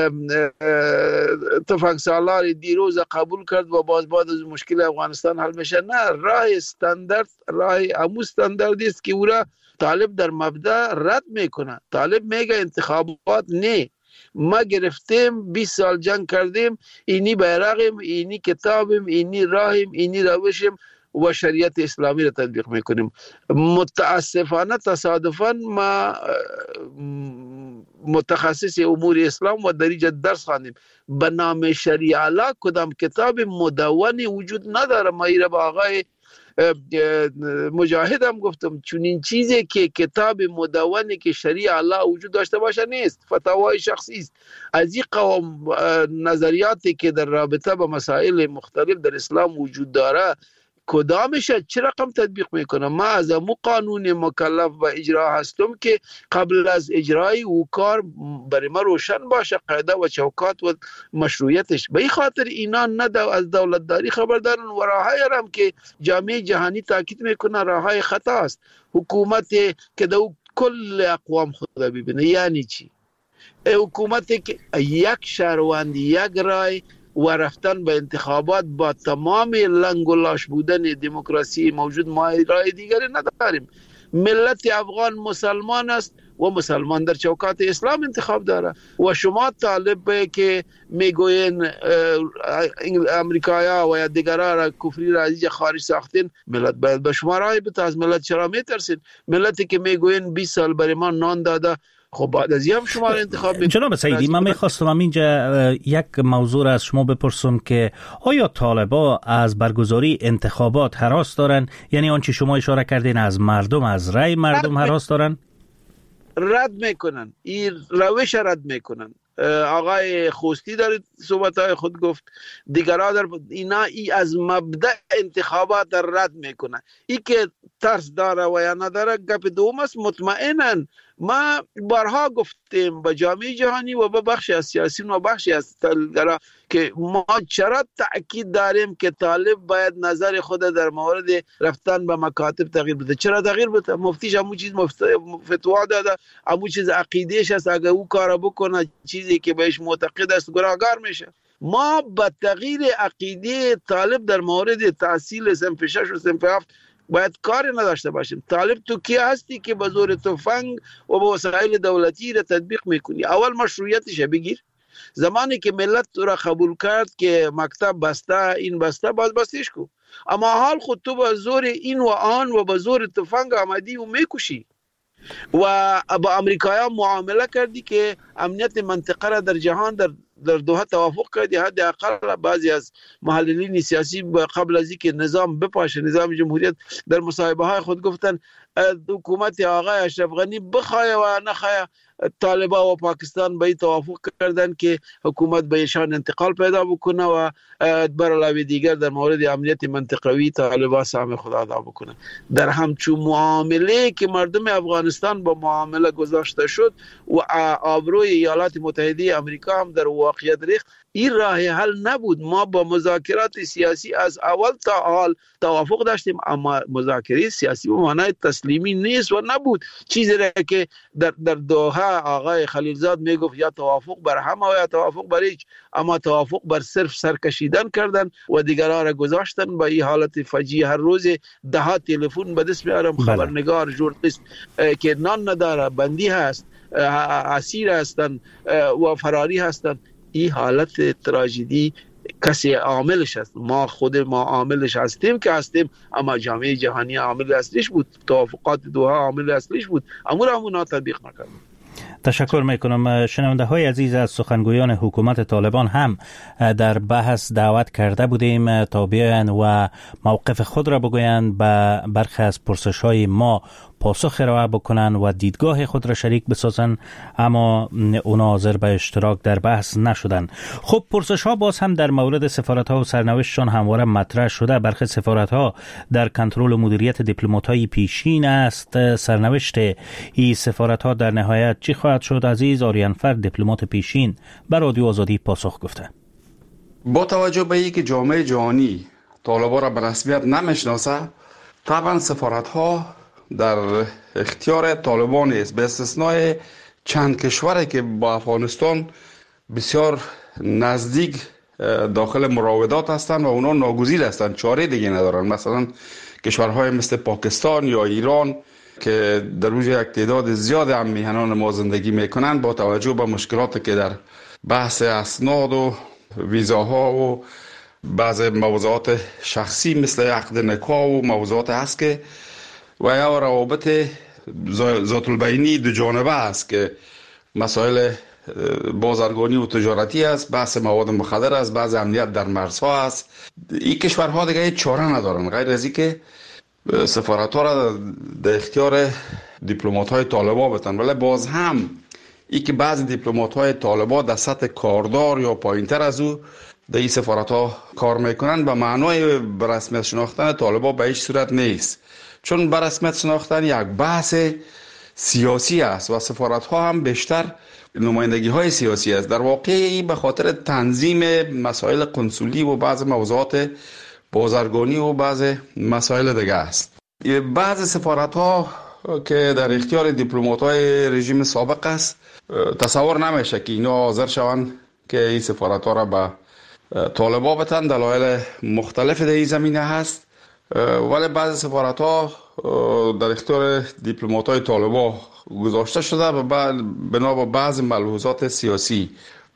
تفنگ سالار دیروز قبول کرد و باز بعد از مشکل افغانستان حل میشه. نه، راه استاندارد، راه امو استاندارد است که او را طالب در مبدا رد میکنه. طالب میگه انتخابات نه، ما گرفتیم 20 سال جنگ کردیم، اینی بیرقیم، اینی کتابیم، اینی راهیم، اینی روشیم و شریعت اسلامی را تطبیق میکنیم. متاسفانه تصادفاً ما متخصص امور اسلام و در اینجا درس خواندیم به نام شریعه الله کدام کتاب مدون وجود نداره. ما ایره با آقای مجاهد هم گفتم چون این چیزی که کتاب مدونی که شریعه الله وجود داشته باشه نیست، فتاوای شخصی است. از این قوم نظریاتی که در رابطه با مسائل مختلف در اسلام وجود داره کدامش چه رقم تطبیق میکنه؟ ما از امو قانون مکلف به اجرا هستم که قبل از اجرای او کار برای ما روشن باشه قاعده و چوکات و مشروعیتش. به این خاطر اینا نه از دولتداری خبر دارن و راههای هم که جامعه جهانی تاکید میکنه راههای خطا است. حکومت که دو کل اقوام خود ببینه یعنی چی؟ حکومتی که یک شهروند یک رای و رفتن به انتخابات با تمام لنگ و لاش بودن دموکراسی موجود ما راه دیگری نداریم. ملت افغان مسلمان است و مسلمان در چوکات اسلام انتخاب داره و شما طالب که میگوین امریکایا و یا دیگرها را کفری را از خارج ساختین، ملت باید به شما رای بده. از ملت چرا میترسین؟ ملتی که میگوین 20 سال برای ما نان داده، خب بعد از هم شما انتخاب میکنید. جناب سعیدی، من میخواستم اینجا یک موضوع را از شما بپرسم که آیا طالبا از برگزاری انتخابات هراس دارن؟ یعنی آنچه شما اشاره کردین از مردم، از رأی مردم هراس دارن؟ رد میکنن، این روش رد میکنن. آقای خوستی در صحبت‌های خود گفت، دیگرها در اینا از مبدأ انتخابات رد میکنن. این که ترس داره و یا نداره گپ دوم است. مطمئناً ما بارها گفتیم به جامعه جهانی و به بخشی از سیاسیون و بخشی از تحلیلگرا که ما چرا تأکید داریم که طالب باید نظر خود در مورد رفتن به مکاتب تغییر بده. چرا تغییر بده؟ مفتیش همون چیز فتوا داده، همون چیز عقیدهش است، اگر او کارو بکنه چیزی که بهش معتقد است گناهکار میشه. ما به تغییر عقیده طالب در مورد تحصیل صنف 6 و صنف 7 باید کاری نداشته باشیم. طالب تو کی هستی که به زور تفنگ و به وسایل دولتی را تطبیق میکنی؟ اول مشروعیتش بگیر. زمانی که ملت تو را قبول کرد که مکتب بسته، این بسته، باز بستیش کو. اما حال خود تو به زور این و آن و به زور تفنگ آمدی و میکشی و با امریکایان معامله کردی که امنیت منطقه را در جهان در دوحه توافق کردی. حداقل بعضی از محللین سیاسی قبل از اینکه نظام بپاشه، نظام جمهوریت، در مصاحبه های خود گفتن حکومت آقای اشرف غنی بخواه و نخواه، طالبا و پاکستان به این توافق کردن که حکومت به ایشان انتقال پیدا بکنه و بر علاوه دیگر در مورد امنیت منطقوی طالبا سهم خود ادا بکنه. در همچون معامله که مردم افغانستان با معامله گذاشته شد و آبروی ایالات متحده آمریکا هم در واقعیت ریخت، این راه حل نبود. ما با مذاکرات سیاسی از اول تا حال توافق داشتیم، اما مذاکره سیاسی به معنای تسلیمی نیست و نبود. چیزی را که در دوحه آقای خلیلزاد میگفت یا توافق بر همه و یا توافق بر هیچ، اما توافق بر صرف سرکشیدن کردن و دیگرها را گذاشتن به این حالت فجیع. هر روز ده تلفن به دست میارم خبرنگار، ژورنالیست که نان نداره، بندی هست، اسیر هستن و فراری هستن. این حالت تراژدی کسی عاملش است. ما عاملش هستیم که هستیم، اما جامعه جهانی عامل اصلیش بود، توافقات دوحه عامل اصلیش بود، اما همون تطبیق نکردیم. تشکر میکنم. شنونده های عزیز، از سخنگویان حکومت طالبان هم در بحث دعوت کرده بودیم تا بیاین و موقف خود را بگویند. به برخی از پرسش های ما پاسخ ارائه بکنن و دیدگاه خود را شریک بسازن، اما اونا حاضر به اشتراک در بحث نشدن. خب پرسش ها باز هم در مورد سفارت ها و سرنوشتشان همواره مطرح شده. برخی سفارت ها در کنترل و مدیریت دیپلمات های پیشین است. سرنوشت این سفارت ها در نهایت چی خواهد شد؟ عزیز آریانفر، دیپلمات پیشین، بر رادیو آزادی پاسخ گفته. با توجه به اینکه جامعه جهانی طالبان را به رسمیت نمیشناسه، طبعا سفارت ها در اختیار طالبان است، به استثنای چند کشوری که با افغانستان بسیار نزدیک داخل مراودات هستند و اونا ناگزیر هستند، چاره دیگه ندارن. مثلا کشورهای مثل پاکستان یا ایران که در روز یک تعداد زیاد هم میهنان ما زندگی میکنن، با توجه به مشکلاتی که در بحث اسناد و ویزاها و بعض موضوعات شخصی مثل عقد نکاح و موضوعات هست که و یا روابط ذات البینی دو جانبه است که مسائل بازرگانی و تجارتی است، بحث مواد مخدر است، بعض امنیت در مرزها است. این کشورها دیگه هیچ چاره ندارن غیر از اینکه سفارت‌ها را در اختیار دیپلمات‌های طالبان بتن. ولی باز هم ای که بعضی دیپلمات‌های طالبان در سطح کاردار یا پایین‌تر از او در این سفارت‌ها کار میکنن، به معنای به رسمیت شناختن طالبان به هیچ صورت نیست، چون به رسمیت شناختن یک بحث سیاسی است و سفارت‌ها هم بیشتر نمایندگی‌های سیاسی است. در واقع این به خاطر تنظیم مسائل قنسولی و بعض موضوعات بازرگانی و بعض مسائل دیگه است. بعض سفارت‌ها که در اختیار دیپلمات‌های رژیم سابق است، تصور نمیشه که اینا حاضر شوند که این سفارت‌ها را به طالبان بدن. دلایل مختلف در این زمینه هست، ولی بعض سفارت‌ها در اختیار دیپلمات‌های طالبان گذاشته شده بنا به بعض ملحوظات سیاسی.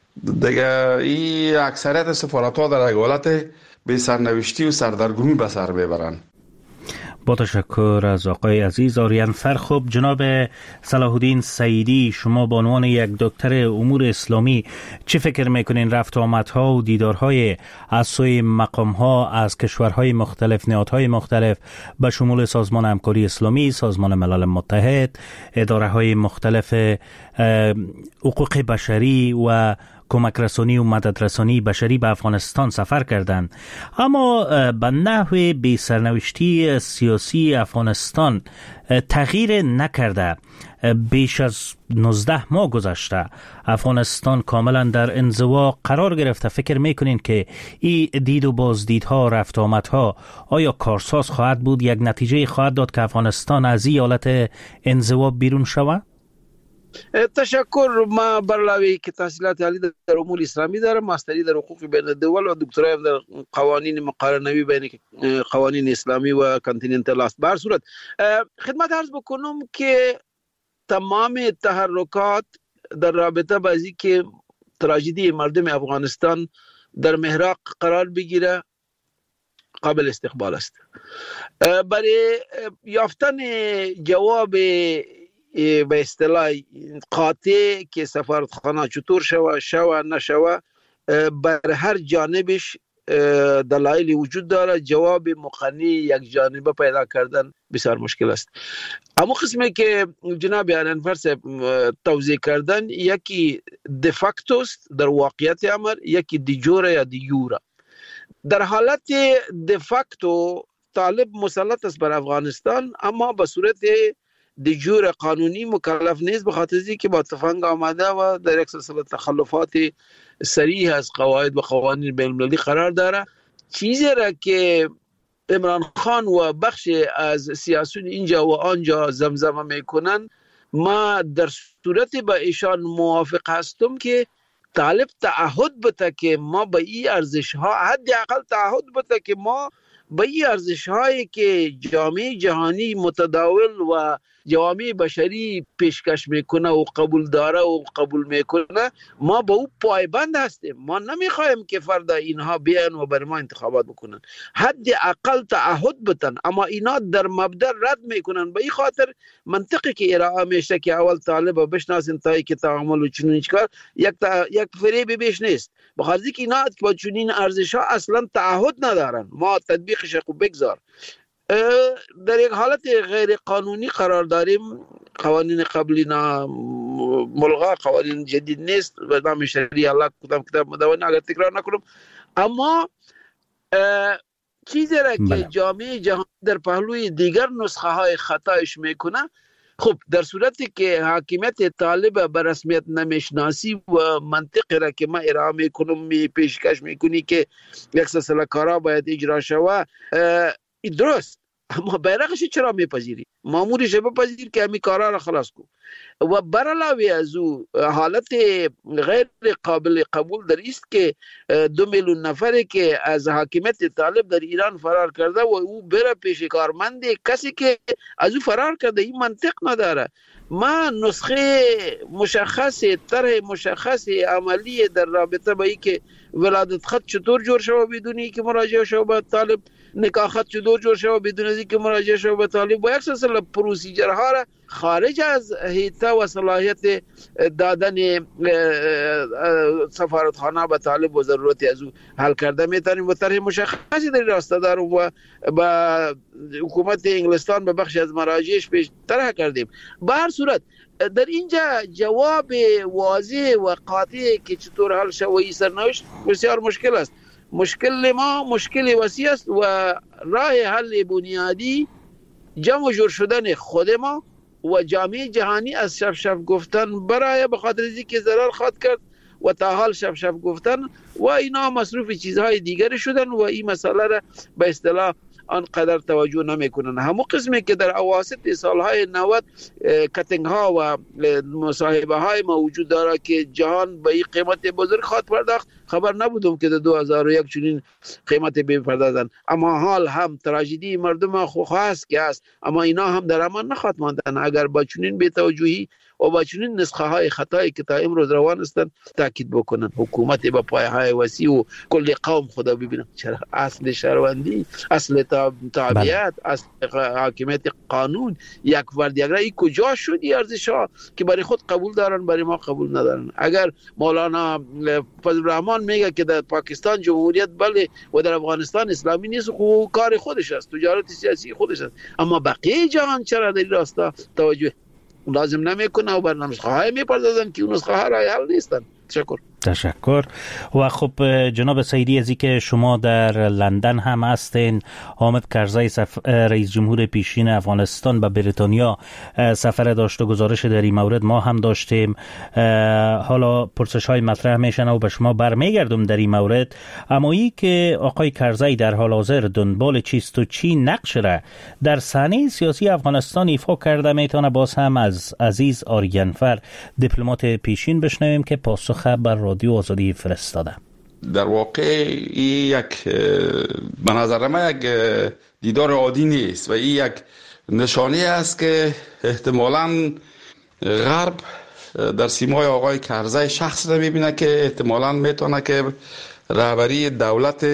دیگه این اکثریت سفارت‌ها در حالت به سرنوشتی و سردرگمی به سر ببرن. با تشکر از آقای عزیز آریانفر. خب جناب صلاح الدین سعیدی، شما به عنوان یک دکتر امور اسلامی چه فکر میکنین رفت آمدها و دیدارهای از سوی مقامها از کشورهای مختلف، نهادهای مختلف به شمول سازمان همکاری اسلامی، سازمان ملل متحد، اداره های مختلف حقوق بشری و کمک رسانی و مدد رسانی بشری به افغانستان سفر کردند، اما به نحو بی سرنوشتی سیاسی افغانستان تغییر نکرده. بیش از 19 ماه گذشته، افغانستان کاملا در انزوا قرار گرفته. فکر میکنین که این دید و بازدیدها، رفت آمدها آیا کارساز خواهد بود، یک نتیجه خواهد داد که افغانستان از این حالت انزوا بیرون شود؟ تشکر. ما برلاوی که تحصیلات عالی در امور اسلامی دارم، ماستری در حقوق بین الدول و دکترای در قوانین مقارنوی بین قوانین اسلامی و کانتیننتال است. به هر صورت خدمت عرض بکنم که تمام تحرکات در رابطه با اینکه تراژدی مردم افغانستان در محراق قرار بگیره قابل استقبال است. برای یافتن جواب به اصطلاح قاطع که سفارتخانه چطور شوه نشوه، بر هر جانبش دلایل وجود داره. جواب مقنع یک جانبه پیدا کردن بسیار مشکل است. اما قسمی که جناب آریانفر توضیح کردن، یکی دفاکتو است در واقعیت امر، یکی دیجوره یا دیوره. در حالت دفاکتو طالب مسلط است بر افغانستان، اما به صورت دیجور قانونی مکلف نیست، به خاطر اینکه با تفنگ آمده و در یک سلسله تخلفات صریح از قواعد و قوانین بین المللی قرار داره. چیزی را که عمران خان و بخش از سیاسیون اینجا و آنجا زمزمه میکنن، ما در صورت با ایشان موافق هستم که طالب تعهد بده که ما به این ارزش ها، حداقل تعهد بده که ما به این ارزش هایی که جامعه جهانی متداول و جوامع بشری پیشکش میکنه و قبول داره و قبول میکنه، ما به او پایبند هستیم. ما نمیخوایم که فردا اینها بیان و بر ما انتخابات بکنن. حداقل تعهد بتن، اما اینا در مبدا رد میکنن. به این خاطر منطقی که ارائه میشه که اول طالب بشناسین تا که تعامل و چنین چیکار یک فریب بیش نیست، بخاطر که اینا با چنین ارزش ها اصلا تعهد ندارن. ما تطبیقش خوب بگذار. در یک حالت غیر قانونی قرار داریم. قوانین قبلی ملغا، قوانین جدید نیست و نام شریعه الله کتاب مدونه اگر تکرار نکنم. اما چیزی را که جامعه جهان در پهلوی دیگر نسخه های خطایش میکنه، خب در صورتی که حاکمیت طالب به رسمیت نمیشناسی و منطقی را که ما ارائه میکنم پیشکش میکنی که یک سلسله کارا باید اجرا شود، درست، اما بیرقش چرا میپذیری؟ مامورش بپذیر که همین کارا را خلاص کن. و برعلاوه از او حالت غیر قابل قبول در است که 2 میلیون نفری که از حاکمیت طالب در ایران فرار کرده و او بره پیش کارمند کسی که از او فرار کرده، این منطق نداره. ما نسخه مشخص، طرح مشخص عملی در رابطه با این که ولادت خط چطور جور شود بدون اینکه مراجعه شود به طالب، نکاح خط چطور جور شود بدون اینکه مراجعه شود به طالب، و یک سلسله پروسیجرها را خارج از حیطه و صلاحیت دادن سفارتخانه به طالب و ضرورت از او حل کرده میتونیم. و طرح مشخصی در راسته دارم و با حکومت انگلستان به بخش از مراجعش پیش طرح کردیم. به هر صورت در اینجا جواب واضح و قاطع که چطور حل شود این سرنوشت بسیار مشکل است. مشکل ما مشکل وسیع است و راه حل بنیادی جمع جور شدن خود ما و جامعه جهانی از شف گفتن برای به خاطر اینکه ضرر خواهد کرد و تا حال شف گفتن و اینا مصروف چیزهای دیگر شدن و این مسئله را به اصطلاح آنقدر توجه نمیکنن. همون قسمی که در اواسط سالهای 90 کتنگ ها و مصاحبه های موجود داره که جهان به این قیمت بزرگ خواهد پرداخت، خبر نبودم که در 2001 چنین قیمت بپردازن. اما حال هم تراژدی مردم خواست که است، اما اینا هم در امان نخواهد ماندن اگر با چنین بی‌توجهی و با چنین نسخه های خطایی که تا امروز روان هستند تاکید بکنن. حکومت با پایه های وسیع و کل قوم خدا ببینن چرا اصل شهروندی، اصل تابعیت، اصل حاکمیت قانون یک فرد یک رأی کجا شد؟ ارزش ها که برای خود قبول دارن برای ما قبول ندارن. اگر مولانا فضل الرحمن میگه که در پاکستان جمهوریت بله و در افغانستان اسلامی نیست، خب کار خودش است، تجارت سیاسی خودش است، اما بقیه جهان چرا در راستا توجه لازم نمیکنه و بر نسخه های میپردازن که اون نسخه ها رای حل نیستن. تشکر. و خب جناب سیدی، از اینکه شما در لندن هم هستین، حامد کرزی رئیس جمهور پیشین افغانستان به بریتانیا سفر داشت و گزارش در این مورد ما هم داشتیم. حالا پرسش های مطرح میشن و به شما برمیگردم در این مورد. اما ای که آقای کرزی در حال حاضر دنبال چیست و چی نقش را در صحنه سیاسی افغانستان ایفا کرده، میتونه باز هم از عزیز آریانفر دیپلمات پیشین بشنویم که پاسخ بر رادیو آزادی فرستاده. در واقع این یک به نظر من یک دیدار عادی نیست و این یک نشانه است که احتمالاً غرب در سیمای آقای کرزی شخص را میبینه که احتمالاً میتونه که رهبری دولت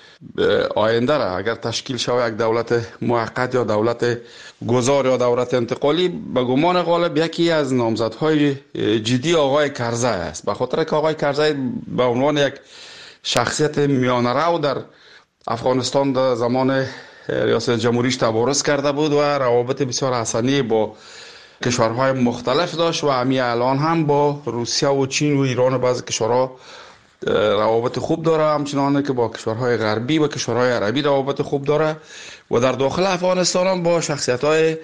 آینده را اگر تشکیل شود، یک دولت موقت یا دولت گذار یا دولت انتقالی، به گمان غالب یکی از نامزدهای جدی آقای کرزی است، به خاطر که آقای کرزی به عنوان یک شخصیت میانه‌رو در افغانستان در زمان ریاست جمهوریش تبارز کرده بود و روابط بسیار حسنی با کشورهای مختلف داشت و همین الان هم با روسیه و چین و ایران و بعضی کشورها روابط خوب داره، همچنانه که با کشورهای غربی و کشورهای عربی روابط خوب داره و در داخل افغانستان هم با شخصیت‌های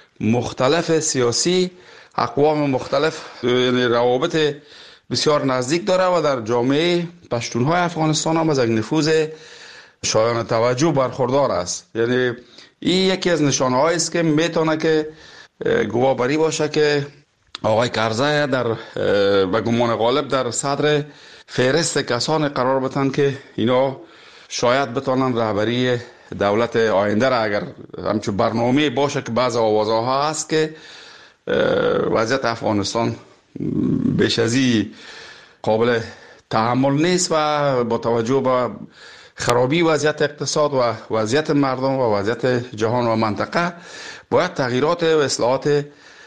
مختلف سیاسی، اقوام مختلف روابط بسیار نزدیک داره و در جامعه پشتونهای افغانستان هم از یک نفوذ شایان توجه برخوردار است. یعنی این یکی از نشانه‌هایی است که میتونه که گواهی باشه که آقای کرزی در به گمان غالب در صدر فهرست کسان قرار بتن که اینا شاید بتونن رهبری دولت آینده را، اگر همچون برنامه باشه که بعض آوازها هست که وضعیت افغانستان بیش از این قابل تحمل نیست و با توجه به خرابی وضعیت اقتصاد و وضعیت مردم و وضعیت جهان و منطقه باید تغییرات و اصلاحات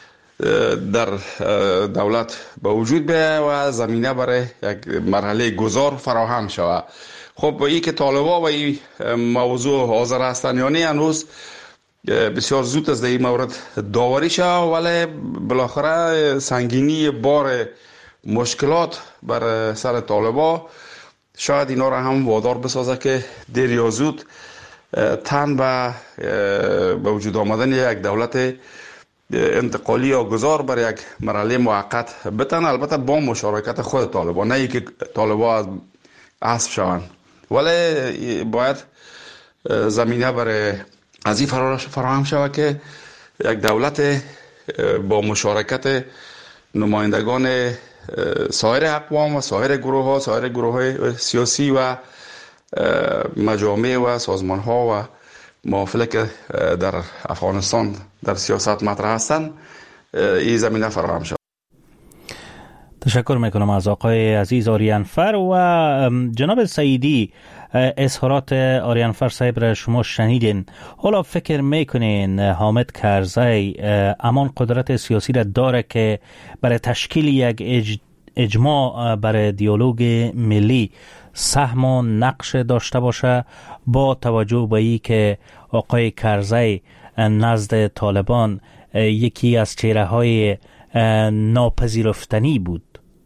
در دولت به وجود بیاید و زمینه برای یک مرحله گذار فراهم شود. خب این که طالبا و این موضوع حاضر هستند یا نه هنوز بسیار زود از این مورد داوری شد، ولی بالاخره سنگینی بار مشکلات بر سر طالبا شاید اینا را هم وادار بسازه که دیر یا زود تن به وجود آمدن یک دولت انتقالی یا گذار بر یک مرحله موقت بتن، البته با مشارکت خود طالبان، نه که طالبان از حذف شوند، ولی باید زمینه برای از این فراهم شود که یک دولت با مشارکت نمایندگان سایر اقوام و سایر گروه سیاسی و مجامع و سازمان ها و محافل که در افغانستان در سیاست مطرح هستند این زمینه فراهم شد. تشکر میکنم از آقای عزیز آریانفر و جناب سعیدی. اظهارات آریانفر صاحب را شما شنیدین. حالا فکر میکنین حامد کرزی امان قدرت سیاسی را داره که برای تشکیل یک اجماع برای دیالوگ ملی سهم و نقش داشته باشه، با توجه به این که آقای کرزی نزد طالبان یکی از چهره های ناپذیرفتنی بود؟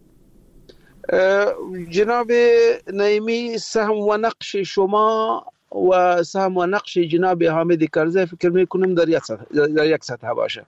جناب نعیمی، سهم و نقش شما و سهم و نقش جناب حامد کرزی فکر میکنم در یک سطح باشه.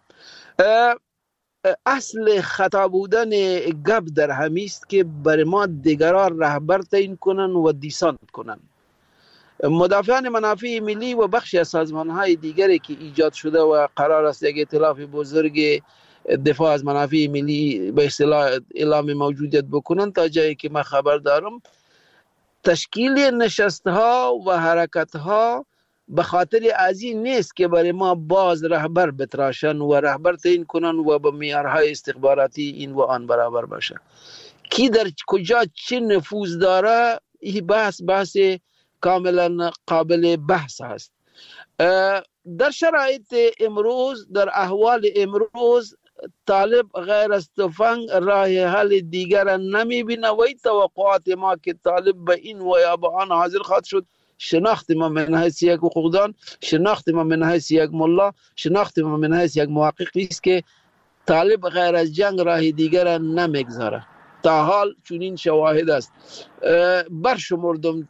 اصل خطا بودن گپ در همیست که بر ما دیگران رهبر تعیین کنن و دیسانت کنن. مدافعان منافع ملی و بخشی از سازمان‌های دیگری که ایجاد شده و قرار است یک ائتلاف بزرگ دفاع از منافع ملی به اصطلاح اعلام موجودیت بکنن، تا جایی که من خبر دارم تشکیل نشست‌ها و حرکت‌ها به خاطر از این نیست که برای ما باز رهبر بتراشن و رهبر تعیین کنن و به معیارهای استخباراتی این و آن برابر باشه. کی در کجا چه نفوذ داره، این بحث کاملا قابل بحث هست. در شرایط امروز، در احوال امروز، طالب غیر از تفنگ راه حل دیگر نمیبینه و این توقعات ما که طالب به این و یا به آن حاضر خواهد شد، شناخت ما من حیث یک حقوقدان، شناخت ما من حیث یک ملا، شناخت ما من حیث یک محققی است که طالب غیر از جنگ راه دیگر نمیگذاره. تا حال چنین شواهد است. برشمردم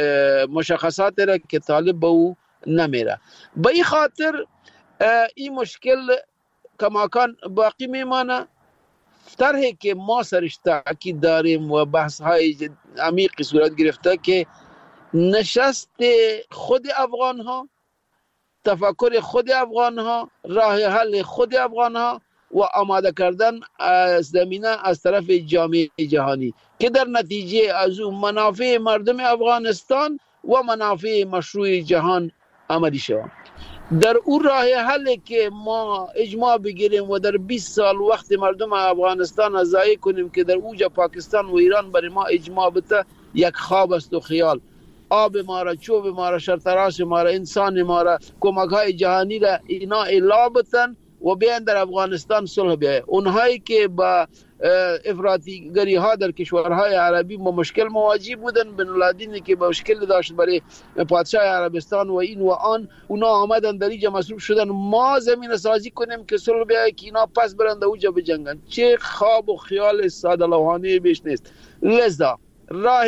مشخصات را که طالب به او نمیره. به این خاطر این مشکل کماکان باقی میمانه. طرحی که ما سرش تاکید داریم و بحث های عمیقی صورت گرفته که نشست خود افغان ها، تفکر خود افغان ها، راه حل خود افغان ها و آماده کردن زمینه از طرف جامعه جهانی که در نتیجه از اون منافع مردم افغانستان و منافع مشروع جهان عملی شود. در اون راه حل که ما اجماع بگیریم و در 20 سال وقت مردم افغانستان را ضایع کنیم که در اوج پاکستان و ایران برای ما اجماع بده، یک خواب است و خیال. آب ما را، چوب ما را، شرطراس ما را، انسان ما را، کمک های جهانی را اینا الا بتن و بیان در افغانستان صلح بیاید. اونهایی که با افراطیگری ها در کشورهای عربی با مشکل مواجه بودن، بن لادینی که با مشکل داشت برای پادشاه عربستان و این و آن، اونا آمدن در اینجا مصروف شدن. ما زمین سازی کنیم که صلح بیاید که اینا پس برند اوجا بجنگن. چه خواب و خیال ساده لوحانه بیش نیست. لذا راه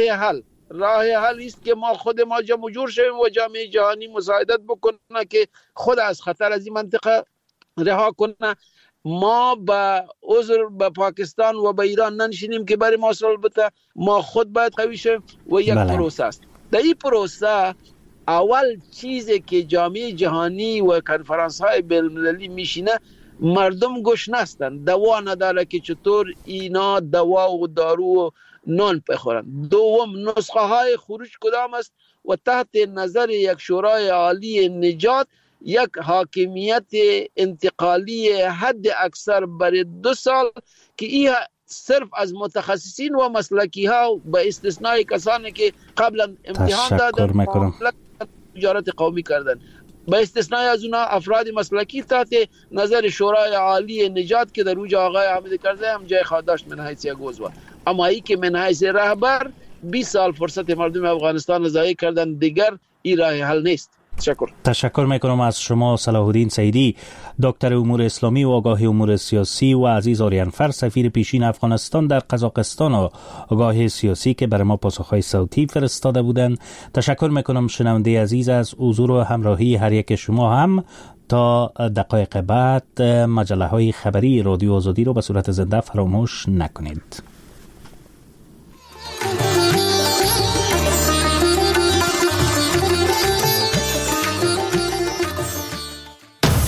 حل است که ما خود ما جمع جور شویم و جامعه جهانی مساعدت بکنه که خود از خطر از این منطقه رها کنه. ما با عذر به پاکستان و به ایران ننشینیم که برای ما صلح بده. ما خود باید قوی شویم و یک پروسه است. در این پروسه اول چیزی که جامعه جهانی و کنفرانس های بین‌المللی میشینه، مردم گوش نستن، دوا نداره که چطور اینا دوا و دارو و نان بخورن. دوم، نسخه های خروج کدام است و تحت نظر یک شورای عالی نجات یک حاکمیت انتقالی حد اکثر برای 2 سال که این صرف از متخصصین و مسلکی ها به استثنای کسانی که قبلا امتحان دادن تجارت قومی کردن، به استثنای از اونا افراد مسلکی تحت نظر شورای عالی نجات که در اوج آقای حامد کرزی هم جای خود داشت من حیث یک عضو. اما ای که من حیث رهبر 20 سال فرصت مردم افغانستان ضایع کردن، دیگر این راه حل نیست. تشکر میکنم از شما صلاح الدین سیدی، دکتر امور اسلامی و آگاهی امور سیاسی، و عزیز آریانفر، سفیر پیشین افغانستان در قزاقستان و آگاهی سیاسی که برای ما پاسخهای صوتی فرستاده بودند. تشکر میکنم شنونده عزیز از حضور و همراهی هر یک شما. هم تا دقایق بعد مجله های خبری رادیو آزادی رو به صورت زنده فراموش نکنید.